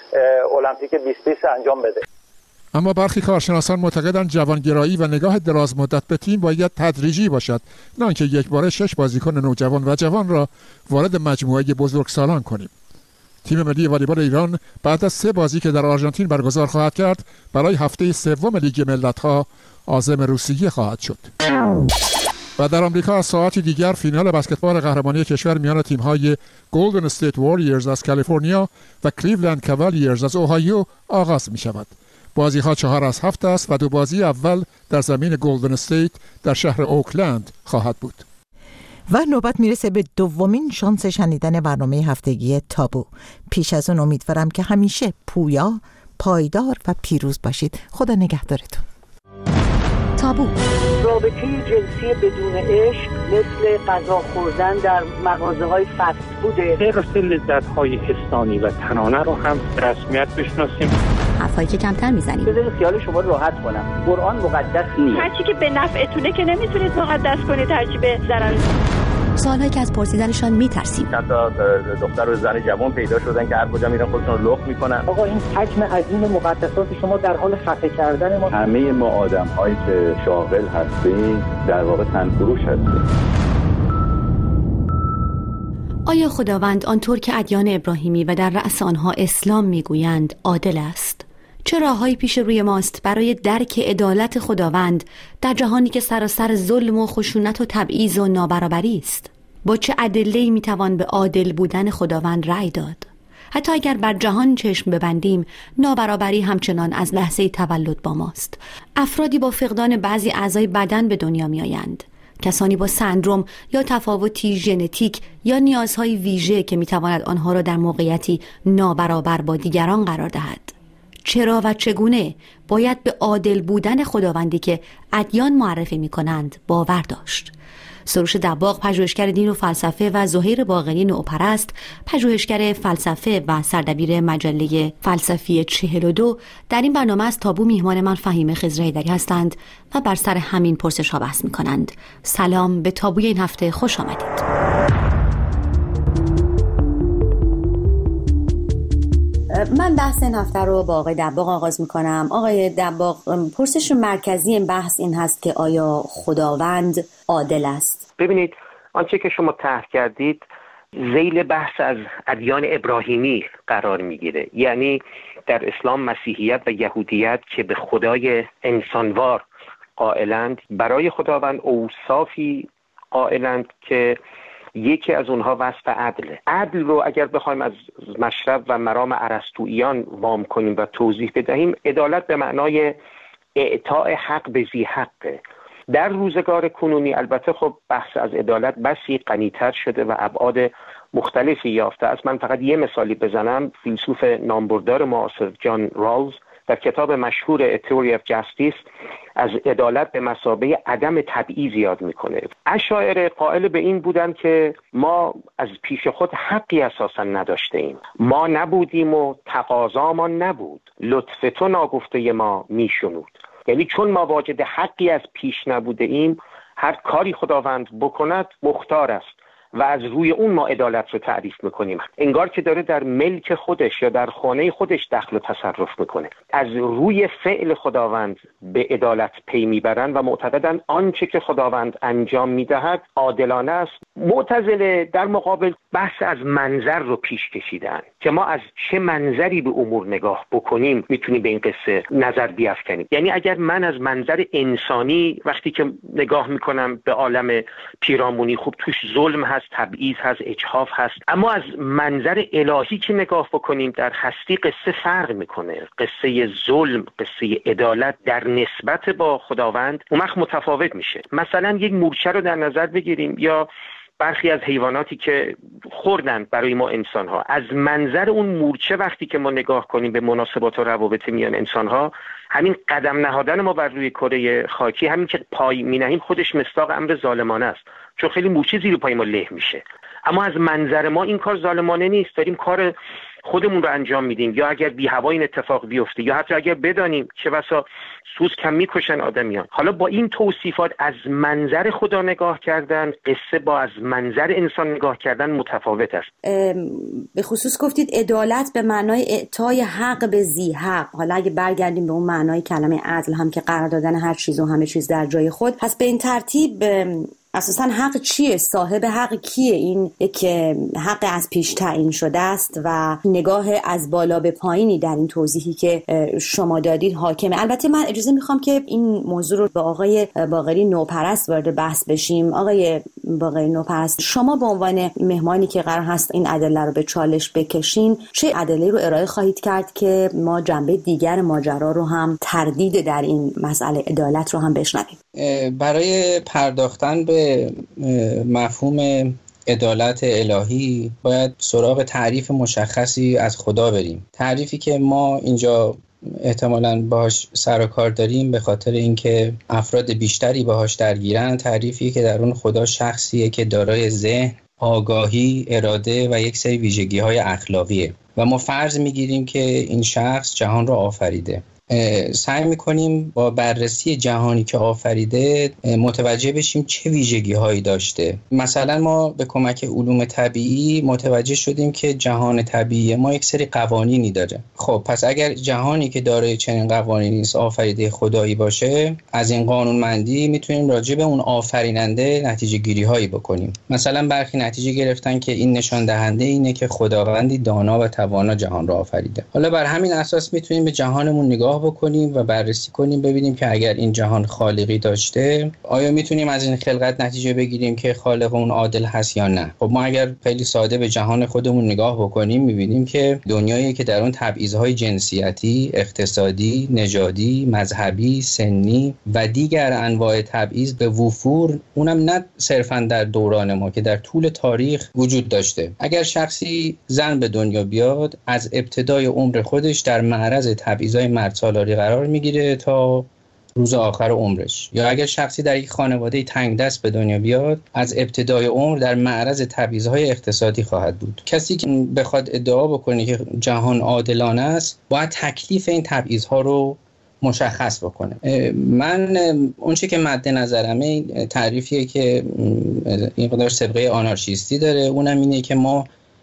المپیک بیست بیست انجام بده. اما برخی کارشناسان معتقدند جوانگرایی و نگاه دراز مدت به تیم باید تدریجی باشد، نه آنکه یک باره شش بازیکن نوجوان و جوان را وارد مجموعه بزرگسالان کنیم. تیم ملی والیبال ایران بعد از سه بازی که در آرژانتین برگزار خواهد کرد، برای هفته سوم لیگ ملت‌ها عازم روسیه خواهد شد. و در آمریکا از ساعتی دیگر فینال بسکتبال قهرمانی کشور میان تیم‌های گلدن استیت واریورز از کالیفرنیا و کلیولند کاوالیرز از اوهایو آغاز می‌شود. بازی‌ها چهار از هفت است و دو بازی اول در زمین گلدن استیت در شهر اوکلند خواهد بود. و نوبت میرسه به دومین شانس شنیدن برنامه هفتگی تابو. پیش از اون امیدوارم که همیشه پویا، پایدار و پیروز باشید. خدا نگهدارتون. تابو. رابطه جنسی بدون عشق مثل غذا خوردن در مغازه‌های فست فوده. غیر لذت‌های حسانی و تنانه رو هم رسمیت بشناسیم. حرفایی که کمتر میزنیم. بذارید خیال شما رو راحت کنم. قرآن مقدس نیست. هرچی که به نفعتونه که نمیتونید مقدس کنید، هرچی به ضرر. سوالایی که از پرسیدنشان میترسیم. چند تا دختر و زن جوان پیدا شدن که هر کجا میرن خودشون رو لخت میکنن. آقا این حجم عظیم مقدسات شما در حال خفه کردن ما. همه ما آدم‌هایی که شاغل هستیم در واقع تنفروش هستیم. آیا خداوند آنطور که ادیان ابراهیمی و در رأس آنها اسلام میگویند عادل است؟ چه راههایی پیش روی ماست برای درک عدالت خداوند در جهانی که سراسر ظلم و خشونت و تبعیض و نابرابری است؟ با چه ادله‌ای میتوان به عادل بودن خداوند رأی داد؟ حتی اگر بر جهان چشم ببندیم، نابرابری همچنان از لحظه تولد با ماست. افرادی با فقدان بعضی اعضای بدن به دنیا میآیند. کسانی با سندروم یا تفاوتی ژنتیک یا نیازهای ویژه که میتواند آنها را در موقعیتی نابرابر با دیگران قرار دهد. چرا و چگونه باید به عادل بودن خداوندی که ادیان معرفی می‌کنند باور داشت؟ سروش دباغ، پژوهشگر دین و فلسفه، و زهیر باقری نوپرست، پژوهشگر فلسفه و سردبیر مجله فلسفی چهل و دو، در این برنامه از تابو میهمان من فهیمه خضرایی‌دری هستند و بر سر همین پرسش‌ها بحث می‌کنند. سلام، به تابوی این هفته خوش آمدید. من بحث این هفته رو با آقای دباغ آغاز میکنم. آقای دباغ، پرسش مرکزی این بحث این هست که آیا خداوند عادل است؟ ببینید، آنچه که شما طرح کردید ذیل بحث از ادیان ابراهیمی قرار میگیره، یعنی در اسلام، مسیحیت و یهودیت که به خدای انسانوار قائلند، برای خداوند اوصافی قائلند که یکی از اونها وصف عدله. عدل رو اگر بخوایم از مشرب و مرام ارسطوییان وام کنیم و توضیح بدهیم، عدالت به معنای اعطاء حق به ذی حقه. در روزگار کنونی البته خب بحث از عدالت بسی غنی‌تر شده و ابعاد مختلفی یافته. از من فقط یه مثالی بزنم. فیلسوف نامبردار معاصر جان رالز در کتاب مشهور A Theory of Justice از عدالت به مثابه عدم تبعیض یاد میکنه. اشاعره قائل به این بودن که ما از پیش خود حقی اساسا نداشته ایم، ما نبودیم و تقاضامان نبود، لطف تو ناگفته ما میشنود. یعنی چون ما واجد حقی از پیش نبوده ایم، هر کاری خداوند بکند مختار است و از روی اون ما عدالت رو تعریف میکنیم. انگار که داره در ملک خودش یا در خانه خودش دخل و تصرف میکنه. از روی فعل خداوند به عدالت پی میبرن و معتقدن آنچه که خداوند انجام میدهد عادلانه است. معتزله در مقابل بحث از منظر رو پیش کشیدن که ما از چه منظری به امور نگاه بکنیم میتونیم به این قصه نظر بیافکنیم. یعنی اگر من از منظر انسانی وقتی که نگاه میکنم به عالم پیرامونی، خوب توش ظلم هست، تبعیض هست، اجحاف هست، اما از منظر الهی که نگاه بکنیم در هستی قصه فرق میکنه. قصه ظلم، قصه عدالت در نسبت با خداوند اون وقت متفاوت میشه. مثلا یک مورچه رو در نظر بگیریم یا برخی از حیواناتی که خوردند برای ما انسان‌ها. از منظر اون مورچه وقتی که ما نگاه کنیم به مناسبات و روابط میان انسان‌ها، همین قدم نهادن ما بر روی کره خاکی، همین که پای می‌نهیم خودش مصداق امر ظالمانه است، چون خیلی مورچه زیر پای ما له میشه. اما از منظر ما این کار ظالمانه نیست، داریم کار خودمون رو انجام میدیم، یا اگر بی هوا این اتفاق بیفته، یا حتی اگر بدانیم چه بسا سوز کم میکشن آدمیان. حالا با این توصیفات از منظر خدا نگاه کردن، قصه با از منظر انسان نگاه کردن متفاوت است. به خصوص گفتید عدالت به معنای اعطای حق به ذی حق. حالا اگه برگردیم به اون معنای کلمه عدل هم که قرار دادن هر چیز و همه چیز در جای خود، پس به این ترتیب اساساً حق چیه؟ صاحب حق کیه؟ این که حق از پیش تعیین شده است و نگاه از بالا به پایینی در این توضیحی که شما دادید حاکمه. البته من اجازه میخوام که این موضوع رو با آقای باقری نوپرست وارد بحث بشیم. آقای باقری نوپرست، شما به عنوان مهمانی که قرار هست این ادله رو به چالش بکشین، چه ادله رو ارائه خواهید کرد که ما جنبه دیگر ماجرا رو هم، تردید در این مسئله عدالت رو هم بشنویم؟ برای پرداختن به مفهوم عدالت الهی باید سراغ تعریف مشخصی از خدا بریم. تعریفی که ما اینجا احتمالاً باهاش سر و کار داریم به خاطر اینکه افراد بیشتری باهاش درگیرن، تعریفی که در اون خدا شخصیه که دارای ذهن، آگاهی، اراده و یک سری ویژگی‌های اخلاقیه و ما فرض می‌گیریم که این شخص جهان را آفریده. سعی میکنیم با بررسی جهانی که آفریده متوجه بشیم چه ویژگی هایی داشته. مثلا ما به کمک علوم طبیعی متوجه شدیم که جهان طبیعی ما یک سری قوانینی داره. خب پس اگر جهانی که دارای چنین قوانینی است آفریده خدایی باشه، از این قانونمندی میتونیم راجع به اون آفریننده نتیجه گیری هایی بکنیم. مثلا برخی نتیجه گرفتن که این نشان دهنده اینه که خداوندی دانا و توانا جهان را آفریده. حالا بر همین اساس میتونیم به جهانمون نگاه بکنیم و بررسی کنیم ببینیم که اگر این جهان خالقی داشته، آیا میتونیم از این خلقت نتیجه بگیریم که خالق اون عادل هست یا نه؟ خب ما اگر خیلی ساده به جهان خودمون نگاه بکنیم میبینیم که دنیایی که در اون تبعیض‌های جنسیتی، اقتصادی، نژادی، مذهبی، سنی و دیگر انواع تبعیض به وفور، اونم نه صرفاً در دوران ما که در طول تاریخ وجود داشته. اگر شخصی زن به دنیا بیاد، از ابتدای عمر خودش در معرض تبعیض‌های مرد سالاری قرار میگیره تا روز آخر عمرش. یا اگر شخصی در یک خانواده تنگ دست به دنیا بیاد، از ابتدای عمر در معرض تبعیض‌های اقتصادی خواهد بود. کسی که بخواد ادعا بکنه که جهان عادلانه است، باید تکلیف این تبعیض‌ها رو مشخص بکنه. من اون چیزی که مد نظرمه تعریفیه که این قدر سابقه آنارشیستی داره، اونم اینه که ما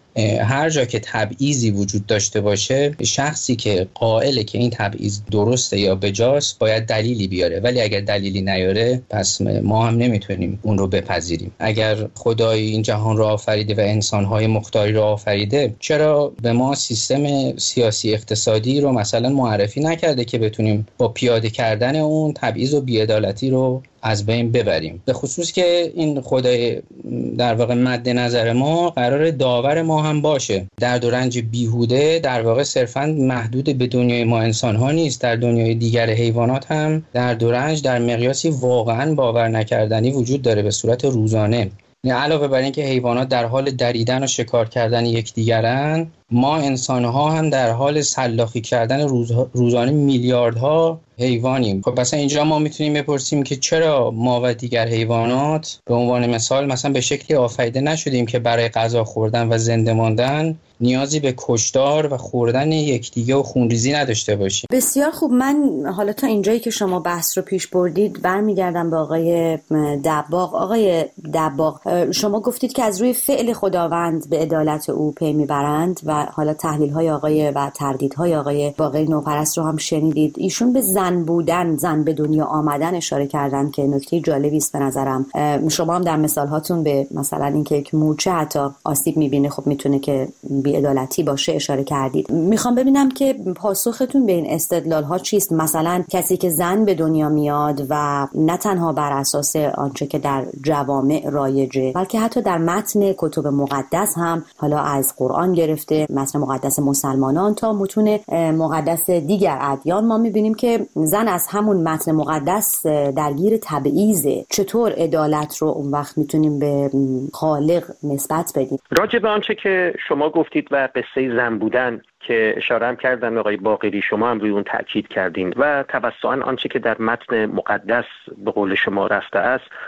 هر جا که تبعیضی وجود داشته باشه، شخصی که قائله که این تبعیض درسته یا بجاست باید دلیلی بیاره، ولی اگر دلیلی نیاره پس ما هم نمیتونیم اون رو بپذیریم. اگر خدای این جهان رو آفریده و انسان‌های مختاری رو آفریده، چرا به ما سیستم سیاسی اقتصادی رو مثلا معرفی نکرده که بتونیم با پیاده کردن اون تبعیض و بی‌عدالتی رو از بین ببریم؟ به خصوص که این خدای در واقع مد نظر ما قرار داور ما هم باشه. درد و رنج بیهوده در واقع صرفاً محدود به دنیای ما انسان ها نیست، در دنیای دیگر حیوانات هم درد و رنج در مقیاسی واقعاً باور نکردنی وجود داره به صورت روزانه. علاوه بر اینکه حیوانات در حال دریدن و شکار کردن یکدیگرن، ما انسان‌ها هم در حال سلاخی کردن روز روزانه میلیاردها حیوانیم. خب مثلا اینجا ما میتونیم بپرسیم که چرا ما و دیگر حیوانات به عنوان مثال مثلا به شکلی آفریده نشدیم که برای غذا خوردن و زنده ماندن نیازی به کشتار و خوردن یکدیگه و خونریزی نداشته باشیم. بسیار خوب. من حالا تا اینجایی که شما بحث رو پیش بردید برمیگردم به آقای دباغ. آقای دباغ، شما گفتید که از روی فعل خداوند به عدالت او پی میبرند و حالا تحلیل‌های آقای و تردیدهای آقای باقری نوپرست رو هم شنیدید. ایشون به زن بودن، زن به دنیا آمدن اشاره کردن که نکته جالبی است به نظرم. شما هم در مثال‌هاتون به مثلا اینکه یک مورچه حتی آسیب می‌بینه، خب میتونه که بی‌عدالتی باشه اشاره کردید. میخوام ببینم که پاسختون به این استدلال‌ها چیست؟ مثلا کسی که زن به دنیا میاد و نه تنها بر اساس آنچه که در جوامع رایجه، بلکه حتی در متن کتب مقدس هم، حالا از قرآن گرفته متن مقدس مسلمانان تا متون مقدس دیگر ادیان، ما میبینیم که زن از همون متن مقدس درگیر تبعیضه. چطور عدالت رو اون وقت میتونیم به خالق نسبت بدیم؟ راجع به آنچه که شما گفتید و قصه زن بودن که اشاره هم کردن آقای باقری، شما هم روی اون تاکید کردین و توسطاً آنچه که در متن مقدس به قول شما رفته است،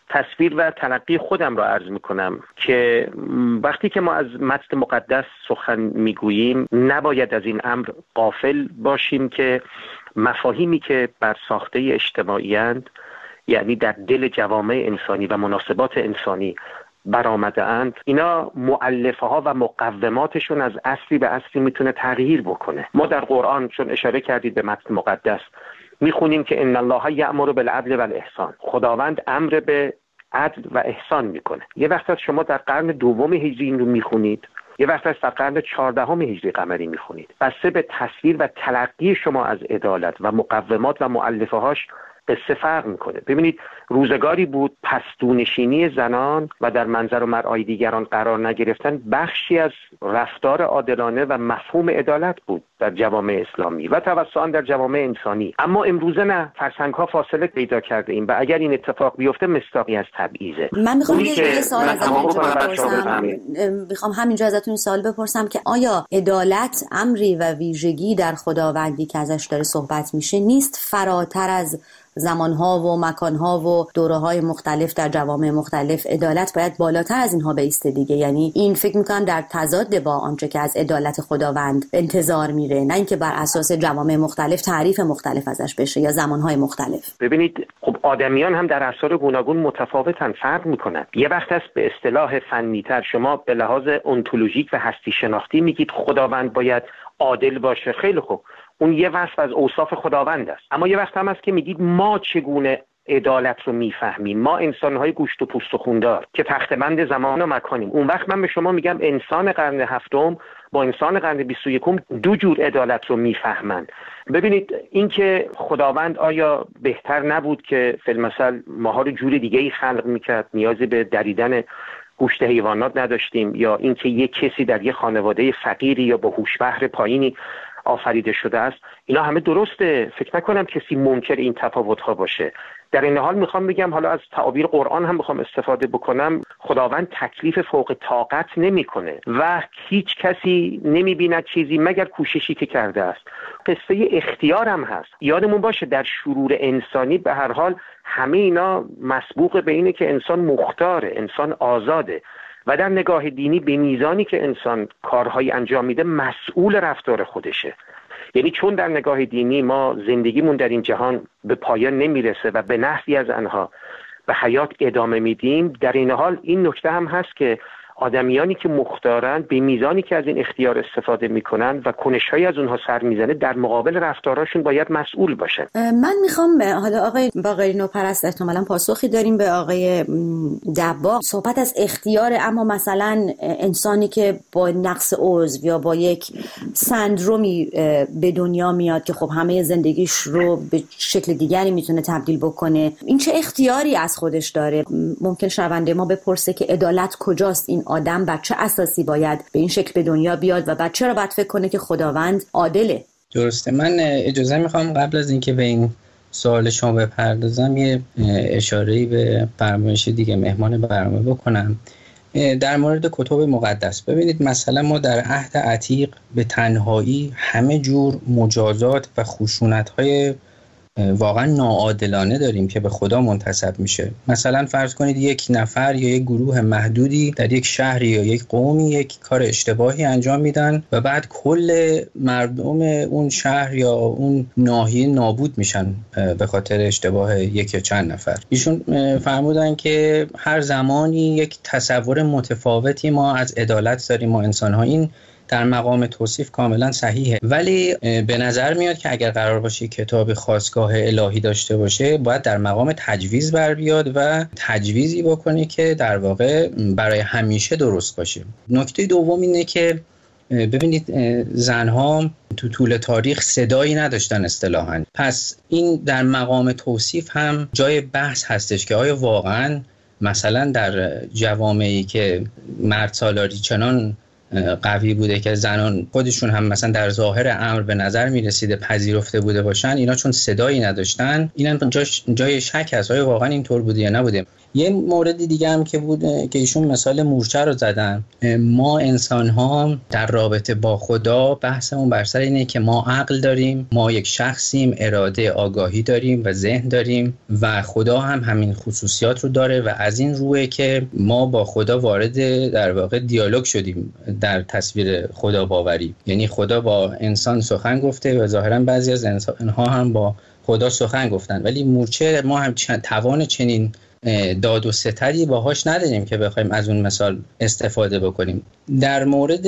تصویر و تلقی خودم را عرض میکنم که وقتی که ما از متن مقدس سخن میگوییم نباید از این امر غافل باشیم که مفاهیمی که بر ساخته اجتماعی اند، یعنی در دل جوامع انسانی و مناسبات انسانی برآمده اند، اینا مؤلفه ها و مقوماتشون از اصلی به اصلی میتونه تغییر بکنه. ما در قرآن چون اشاره کردید به متن مقدس میخونیم که ان الله یأمر بالعدل والاحسان، خداوند امر به عدل و احسان میکنه. یه وقت از شما در قرن دوم هجری این رو میخونید، یه وقت از در قرن چهاردهم هجری قمری میخونید. بسته به تصویر و تلقی شما از عدالت و مقومات و مؤلفه هاش قصه فرق میکنه. ببینید روزگاری بود پستونشینی زنان و در منظر و مرعای دیگران قرار نگرفتن بخشی از رفتار عادلانه و مفهوم عدالت بود در جوامع اسلامی و توسط آن در جوامع انسانی. اما امروزه نه، فرسنگ ها فاصله پیدا کرده ایم و اگر این اتفاق بیفته مصداقی از تبعیضه. من میخوام یه سوال ازتون بپرسم، میخوام همینجا ازتون سوال بپرسم که آیا عدالت امری و ویژگی در خداوندی که ازش داره صحبت میشه نیست فراتر از زمانها و مکانها و دوره‌های مختلف در جوامع مختلف؟ عدالت باید بالاتر از اینها بیسته دیگه. یعنی این فکر میکنم در تضاد با آنچه که از عدالت خداوند انتظار میره، نه اینکه بر اساس جوامع مختلف تعریف مختلف ازش بشه یا زمانهای مختلف. ببینید خب آدمیان هم در اثار گوناگون متفاوتن، فرق میکنن. یه وقت است به اصطلاح فنی‌تر شما به لحاظ انتولوژیک و هستی شناختی میگید خداوند باید عادل باشه، خیلی خوب، اون یه وصف از اوصاف خداوند است. اما یه وقت هم هست که میگید ما چگونه عدالت رو میفهمیم، ما انسان‌های گوشت و پوست و خوندار که تخته‌بند زمان و مکانیم. اون وقت من به شما میگم انسان قرن هفتم با انسان قرن بیست و یکم دو جور عدالت رو میفهمند. ببینید اینکه خداوند آیا بهتر نبود که فی المثل ماها رو جور دیگه‌ای خلق میکرد، نیازی به دریدن گوشت حیوانات نداشتیم، یا اینکه یک کسی در یک خانواده فقیری یا با هوش‌بهر پایینی آفریده شده است، اینا همه درسته. فکر نکنم کسی منکر این تفاوت‌ها باشه. در این حال میخوام بگم، حالا از تعابیر قرآن هم میخوام استفاده بکنم، خداوند تکلیف فوق طاقت نمیکنه و هیچ کسی نمیبیند چیزی مگر کوششی که کرده است. قصه اختیار هم هست. یادمون باشه در شرور انسانی به هر حال همه اینا مسبوق به اینه که انسان مختاره، انسان آزاده و در نگاه دینی به میزانی که انسان کارهایی انجام میده مسئول رفتار خودشه. یعنی چون در نگاه دینی ما زندگیمون در این جهان به پایان نمیرسه و به نحوی از آنها به حیات ادامه میدیم، در این حال این نکته هم هست که آدمیانی که مختارند به میزانی که از این اختیار استفاده میکنن و کنش‌هایی از اونها سر میزنه، در مقابل رفتاراشون باید مسئول باشن. من میخوام حالا آقای باقری نوپرست احتمالاً پاسخی داریم به آقای دباغ، صحبت از اختیار، اما مثلا انسانی که با نقص عضو یا با یک سندرومی به دنیا میاد که خب همه زندگیش رو به شکل دیگری میتونه تبدیل بکنه، این چه اختیاری از خودش داره؟ ممکن شنونده ما بپرسه که عدالت کجاست؟ این آدم بر چه اساسی باید به این شکل به دنیا بیاد و بعد چرا باید فکر کنه که خداوند عادله؟ درسته. من اجازه میخوام قبل از اینکه به این سوال شما بپردازم یه اشاره‌ای به فرمایش دیگه مهمان برنامه بکنم در مورد کتب مقدس. ببینید مثلا ما در عهد عتیق به تنهایی همه جور مجازات و خشونت‌های واقعا ناعادلانه داریم که به خدا منتسب میشه. مثلا فرض کنید یک نفر یا یک گروه محدودی در یک شهری یا یک قومی یک کار اشتباهی انجام میدن و بعد کل مردم اون شهر یا اون ناحیه نابود میشن به خاطر اشتباه یک یا چند نفر. ایشون فرمودن که هر زمانی یک تصور متفاوتی ما از عدالت داریم ما انسان ها. این در مقام توصیف کاملا صحیحه، ولی به نظر میاد که اگر قرار باشه کتاب خاستگاه الهی داشته باشه باید در مقام تجویز بر بیاد و تجویزی بکنه که در واقع برای همیشه درست باشه. نکته دوم اینه که ببینید زنها تو طول تاریخ صدایی نداشتن اصطلاحاً، پس این در مقام توصیف هم جای بحث هستش که آیا واقعاً مثلا در جوامعی که مرد سالاری چنان قوی بوده که زنان خودشون هم مثلا در ظاهر امر به نظر میرسیده پذیرفته بوده باشن، اینا چون صدایی نداشتن اینا جای شک هست آیا واقعا اینطور بوده یا نبوده. یه مورد دیگه هم که بود که ایشون مثال مورچه رو زدن، ما انسان ها در رابطه با خدا بحثمون بر سر اینه که ما عقل داریم، ما یک شخصیم، اراده، آگاهی داریم و ذهن داریم و خدا هم همین خصوصیات رو داره و از این روه که ما با خدا وارد در واقع دیالوگ شدیم در تصویر خدا باوری. یعنی خدا با انسان سخن گفته و ظاهرا بعضی از انسان‌ها هم با خدا سخن گفتن، ولی مورچه ما هم توان چنین داد و ستدی باهاش نداریم که بخوایم از اون مثال استفاده بکنیم. در مورد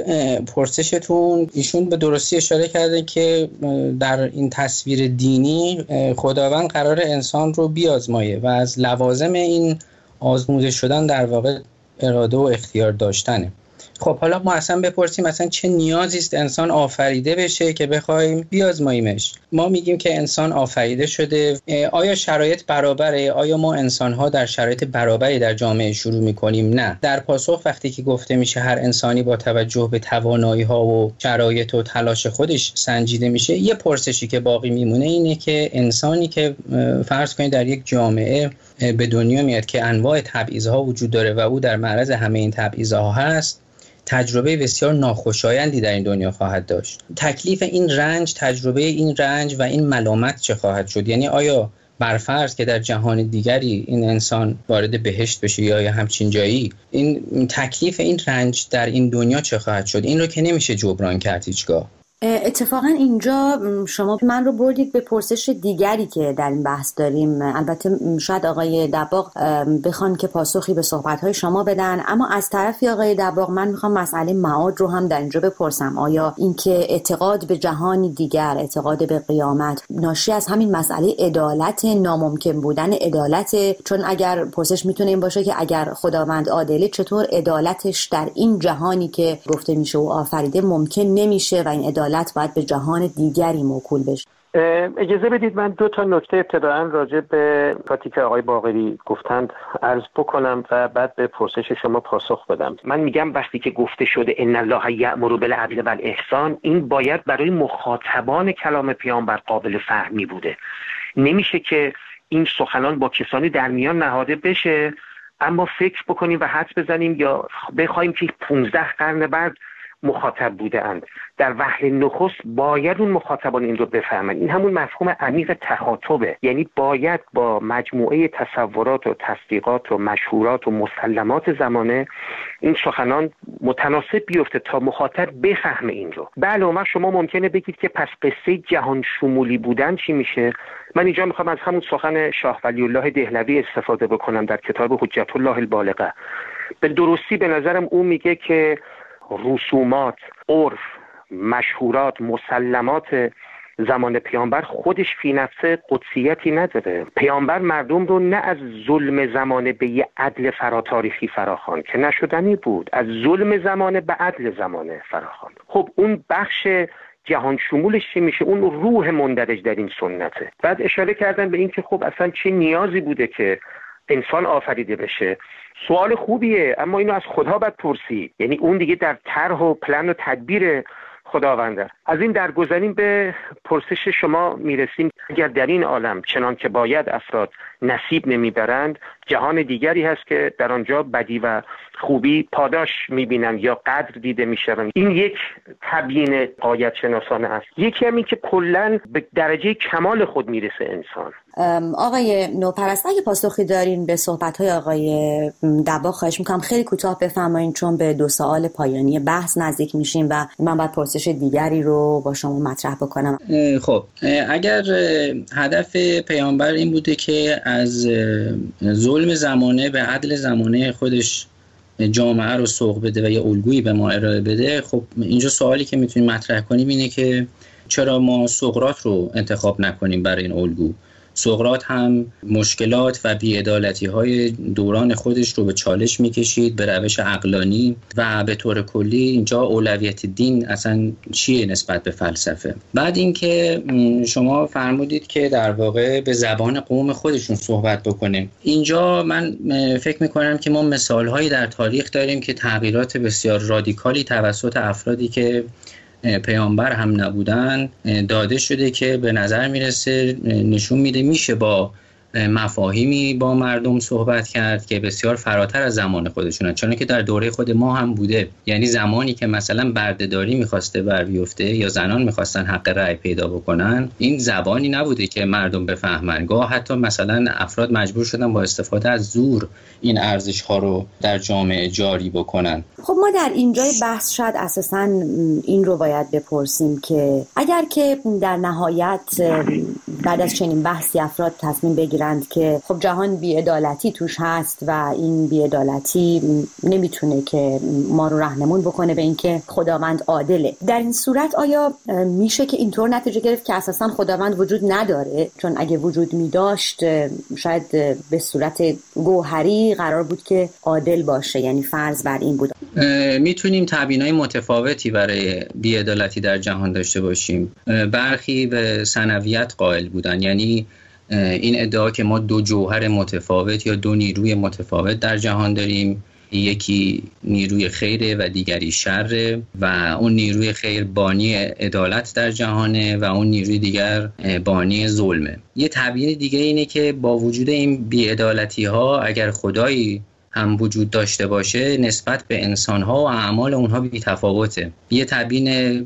پرسشتون ایشون به درستی اشاره کرده که در این تصویر دینی خداوند قرار انسان رو بیازمایه و از لوازم این آزموده شدن در واقع اراده و اختیار داشتنه. خب حالا ما اصلا بپرسیم اصلا چه نیازی است انسان آفریده بشه که بخوایم بیازماییمش؟ ما میگیم که انسان آفریده شده، آیا شرایط برابره؟ آیا ما انسان‌ها در شرایط برابری در جامعه شروع می‌کنیم؟ نه. در پاسخ وقتی که گفته میشه هر انسانی با توجه به توانایی‌ها و شرایط و تلاش خودش سنجیده میشه، یه پرسشی که باقی میمونه اینه که انسانی که فرض کنید در یک جامعه به دنیا میاد که انواع تبعیض‌ها وجود داره و او در معرض همه این تبعیض‌ها هست، تجربه بسیار ناخوشایندی در این دنیا خواهد داشت. تکلیف این رنج، تجربه این رنج و این ملامت چه خواهد شد؟ یعنی آیا برفرض که در جهان دیگری این انسان وارد بهشت بشه یا همچین جایی، این تکلیف این رنج در این دنیا چه خواهد شد؟ این رو که نمیشه جبران کرد هیچگاه. اتفاقا اینجا شما من رو بردید به پرسش دیگری که در این بحث داریم. البته شاید آقای دباغ بخوان که پاسخی به صحبت‌های شما بدن، اما از طرفی آقای دباغ من میخوام مسئله معاد رو هم در اینجا بپرسم. آیا اینکه اعتقاد به جهانی دیگر، اعتقاد به قیامت ناشی از همین مسئله عدالت، ناممکن بودن عدالت؟ چون اگر پرسش میتونه این باشه که اگر خداوند عادله چطور عدالتش در این جهانی که گفته میشه و آفریده ممکن نمیشه و این عدالت باید به جهان دیگری موکول بشه؟ اجازه بدید من دو تا نکته ابتداً راجع به کاتی که آقای باقری گفتند عرض بکنم و بعد به پرسش شما پاسخ بدم. من میگم وقتی که گفته شده ان الله یأمر بالعدل والاحسان، این باید برای مخاطبان کلام پیامبر قابل فهمی بوده. نمیشه که این سخنان با کسانی در میان نهاده بشه اما فکر بکنیم و حدس بزنیم یا بخوایم که پانزده قرن بعد مخاطب بوده اند. در وهله نخست باید اون مخاطبان این رو بفهمن. این همون مفهوم عمیق تخاطبه، یعنی باید با مجموعه تصورات و تصدیقات و مشهورات و مسلمات زمانه این سخنان متناسب بیفته تا مخاطب بفهمه این رو. بله اون وقت شما ممکنه بگید که پس قصه جهان شمولی بودن چی میشه؟ من اینجا میخوام از همون سخن شاه ولی الله دهلوی استفاده بکنم در کتاب حجت الله البالغه. به درستی به نظرم اون میگه که رسومات، عرف، مشهورات، مسلمات زمان پیامبر خودش فی نفسه قدسیتی نداره. پیامبر مردم رو نه از ظلم زمانه به یه عدل فراتاریخی فراخواند که نشدنی بود، از ظلم زمانه به عدل زمانه فراخواند. خب اون بخش جهان شمولش چی میشه؟ اون روح مندرج در این سنته. بعد اشاره کردن به این که خب اصلا چه نیازی بوده که انسان آفریده بشه. سوال خوبیه اما اینو از خدا باید پرسید، یعنی اون دیگه در طرح و پلن و تدبیر خداونده. از این درگذریم به پرسش شما میرسیم. اگر در این عالم چنان که باید افراد نصیب نمیبرند، جهان دیگری هست که در آنجا بدی و خوبی پاداش میبینند یا قدر دیده میشوند. این یک تبیین غایت شناسانه است. یکی هم این که کلاً به درجه کمال خود میرسه انسان. آقای نوپرست اگه پاسخی دارین به صحبت‌های آقای دباغ خواهش میکنم خیلی کوتاه بفرمایید، چون به دو سوال پایانی بحث نزدیک میشیم و من باید پرسش دیگری رو با شما مطرح بکنم. خب اگر هدف پیامبر این بوده که از ظلم زمانه به عدل زمانه خودش جامعه رو سوق بده و یه الگویی به ما ارائه بده، خب اینجا سوالی که میتونیم مطرح کنیم اینه که چرا ما سقراط رو انتخاب نکنیم برای این الگو؟ سقراط هم مشکلات و بی‌عدالتی‌های دوران خودش رو به چالش می‌کشید به روش عقلانی و به طور کلی اینجا اولویت دین اصلا چیه نسبت به فلسفه. بعد اینکه شما فرمودید که در واقع به زبان قوم خودشون صحبت بکنه. اینجا من فکر می‌کنم که ما مثال‌هایی در تاریخ داریم که تغییرات بسیار رادیکالی توسط افرادی که پیامبر هم نبودن داده شده که به نظر میرسه نشون میده میشه با مفاهیمی با مردم صحبت کرد که بسیار فراتر از زمان خودشونه، چون که در دوره خود ما هم بوده. یعنی زمانی که مثلا بردهداری میخواسته بر بیفته یا زنان میخواستن حق رأی پیدا بکنن، این زبانی نبوده که مردم بفهمن. گاه حتی مثلا افراد مجبور شدن با استفاده از زور این ارزش ها رو در جامعه جاری بکنن. خب ما در اینجای بحث شاید اساساً این رو باید بپرسیم که اگر که در نهایت بعد از چنین بحثی افراد تصمیم بگیرن که خب جهان بی‌عدالتی توش هست و این بی‌عدالتی نمیتونه که ما رو راهنمون بکنه به اینکه خداوند عادله، در این صورت آیا میشه که اینطور نتیجه گرفت که اساساً خداوند وجود نداره؟ چون اگه وجود می‌داشت شاید به صورت گوهری قرار بود که عادل باشه، یعنی فرض بر این بود. میتونیم تبیین‌های متفاوتی برای بی‌عدالتی در جهان داشته باشیم. برخی به ثنویت قائل بودن، یعنی این ادعا که ما دو جوهر متفاوت یا دو نیروی متفاوت در جهان داریم، یکی نیروی خیره و دیگری شره و اون نیروی خیر بانی عدالت در جهانه و اون نیروی دیگر بانی ظلمه. یه تبیین دیگه اینه که با وجود این بی‌عدالتی ها اگر خدایی هم وجود داشته باشه نسبت به انسان‌ها و اعمال اونها بی‌تفاوته. یه تبیین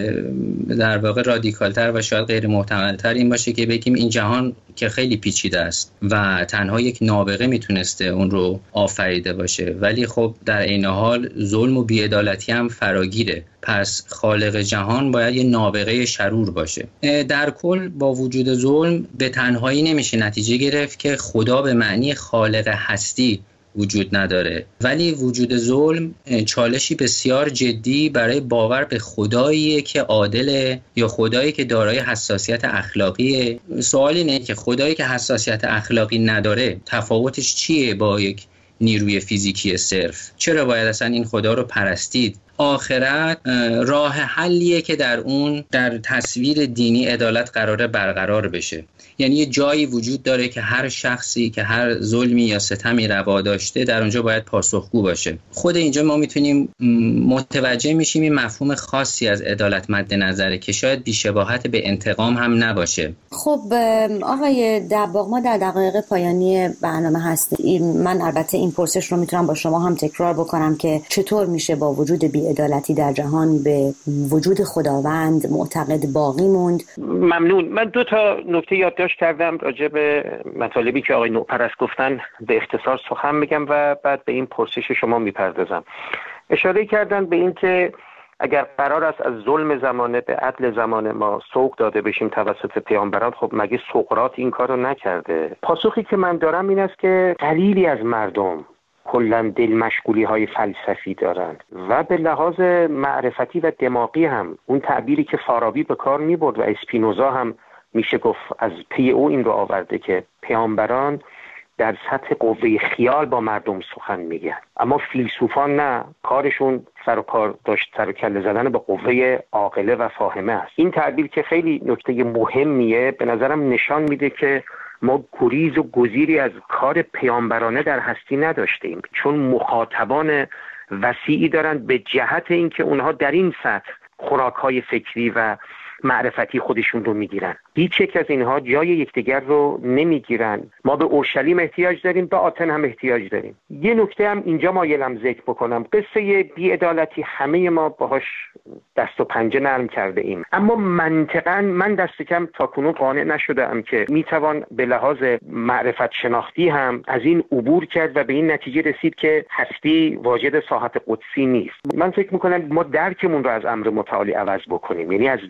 در واقع رادیکال‌تر و شاید غیر محتمل‌تر این باشه که بگیم این جهان که خیلی پیچیده است و تنها یک نابغه میتونسته اون رو آفریده باشه، ولی خب در عین حال ظلم و بی‌عدالتی هم فراگیره، پس خالق جهان باید یه نابغه شرور باشه. در کل با وجود ظلم به تنهایی نمیشه نتیجه گرفت که خدا به معنی خالق هستی وجود نداره، ولی وجود ظلم چالشی بسیار جدی برای باور به خداییه که عادله یا خدایی که دارای حساسیت اخلاقیه. سوال اینه که خدایی که حساسیت اخلاقی نداره تفاوتش چیه با یک نیروی فیزیکی صرف؟ چرا باید اصلا این خدا رو پرستید؟ آخرت راه حلیه که در اون در تصویر دینی عدالت قراره برقرار بشه. یعنی یه جایی وجود داره که هر شخصی که هر ظلمی یا ستمی روا داشته در اونجا باید پاسخگو باشه. خود اینجا ما میتونیم متوجه میشیم این مفهوم خاصی از عدالت مد نظره که شاید بی‌شباهت به انتقام هم نباشه. خب آقای دباغ، ما در دقایق پایانی برنامه هستیم. من البته این پرسش رو میتونم با شما هم تکرار بکنم که چطور میشه با وجود بی‌عدالتی در جهان به وجود خداوند معتقد باقی موند؟ ممنون. من دو تا نکته یادداشت کردم راجع به مطالبی که آقای نوپرست گفتن، به اختصار سخن میگم و بعد به این پرسش شما میپردازم. اشاره کردن به این که اگر قرار است از ظلم زمانه به عدل زمانه ما سوق داده بشیم توسط پیامبران، خب مگه سقراط این کارو نکرده؟ پاسخی که من دارم این است که قلیلی از مردم کلاً دل مشغولی های فلسفی دارند و به لحاظ معرفتی و دماغی هم اون تعبیری که فارابی به کار می برد و اسپینوزا هم میشه گفت از پی او این رو آورده که پیامبران در سطح قوه خیال با مردم سخن میگن، اما فیلسوفان نه، کارشون سر و کار داشت سر و کله زدن به قوه عاقله و فاهمه است. این تعبیر که خیلی نکته مهمیه به نظرم نشان میده که ما گریز و گزیری از کار پیامبرانه در هستی نداشتیم، چون مخاطبان وسیعی دارند به جهت اینکه اونها در این سطح خوراک‌های فکری و معرفتی خودشون رو میگیرن. هیچ یک از اینها جای یکدیگر رو نمیگیرن. ما به اورشلیم احتیاج داریم، به آتن هم احتیاج داریم. یه نکته هم اینجا مایلم ذکر بکنم، قصه بی‌عدالتی همه ما باهاش دست و پنجه نرم کرده ایم، اما منطقاً من دست کم تاکنون قانع نشدم که میتوان به لحاظ معرفت شناختی هم از این عبور کرد و به این نتیجه رسید که هستی واجد ساحت قدسی نیست. من فکر میکنم ما درکمون رو از امر متعالی عوض بکنیم، یعنی از درک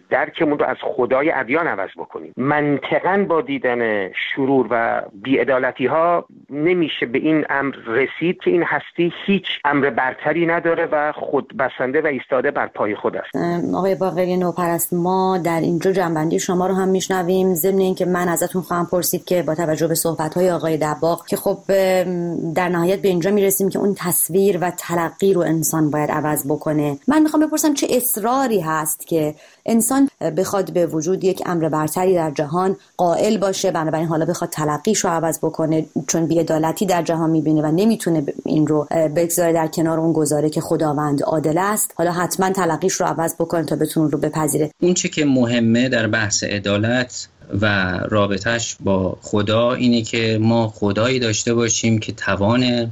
تلاشمون رو از خدای ادیان عوض بکنیم. منطقاً با دیدن شرور و بی‌عدالتی ها نمیشه به این امر رسید که این هستی هیچ امر برتری نداره و خود بسنده و ایستاده بر پای خود است. آقای باقری نوپرست، ما در اینجا جنبندی شما رو هم میشنویم، ضمن اینکه من ازتون خواهم پرسید که با توجه به صحبت‌های آقای دباغ که خب در نهایت به اینجا میرسیم که اون تصویر و تلقی رو انسان باید عوض بکنه. من میخوام بپرسم چه اصراری هست که انسان بخواد به وجود یک امر برتری در جهان قائل باشه، بنابراین حالا بخواد تلقیش رو عوض بکنه چون بی‌عدالتی در جهان میبینه و نمیتونه این رو بگذاره در کنار اون گزاره که خداوند عادل است، حالا حتما تلقیش رو عوض بکنه تا بتونه رو بپذیره. اون چه که مهمه در بحث عدالت و رابطش با خدا اینه که ما خدایی داشته باشیم که توان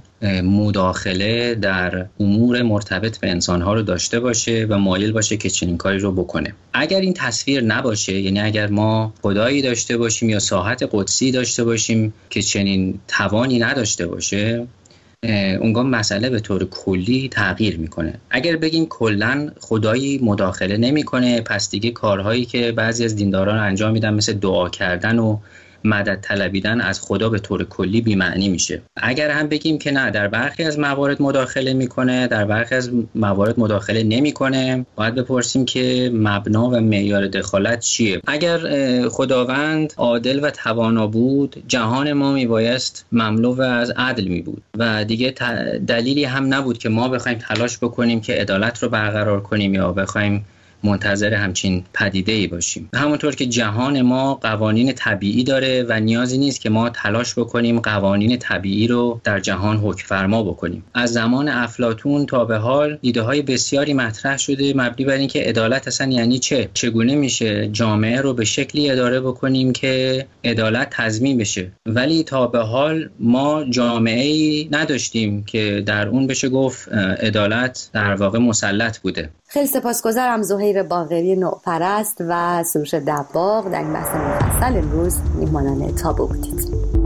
مداخله در امور مرتبط به انسانها رو داشته باشه و مایل باشه که چنین کاری رو بکنه. اگر این تصویر نباشه، یعنی اگر ما خدایی داشته باشیم یا ساحت قدسی داشته باشیم که چنین توانی نداشته باشه، اونگاه مسئله به طور کلی تغییر میکنه. اگر بگیم کلاً خدایی مداخله نمیکنه، پس دیگه کارهایی که بعضی از دینداران انجام میدن مثل دعا کردن و مدد طلبیدن از خدا به طور کلی بی‌معنی میشه. اگر هم بگیم که نه، در برخی از موارد مداخله میکنه، در برخی از موارد مداخله نمیکنه، باید بپرسیم که مبنا و معیار دخالت چیه. اگر خداوند عادل و توانا بود، جهان ما میبایست مملو از عدل میبود و دیگه دلیلی هم نبود که ما بخوایم تلاش بکنیم که عدالت رو برقرار کنیم یا بخوایم منتظر همچین پدیده‌ای باشیم. همونطور که جهان ما قوانین طبیعی داره و نیازی نیست که ما تلاش بکنیم قوانین طبیعی رو در جهان حکم فرما بکنیم. از زمان افلاطون تا به حال ایده‌های بسیاری مطرح شده مبنی بر اینکه عدالت اصلا یعنی چه؟ چگونه میشه جامعه رو به شکلی اداره بکنیم که عدالت تضمین بشه؟ ولی تا به حال ما جامعه‌ای نداشتیم که در اون بشه گفت عدالت در واقع مسلط بوده. خیلی سپاسگزارم زهیر باقری نوپرست و سروش دباغ در این بحث مفصل امروز میهمانان تابو بودید.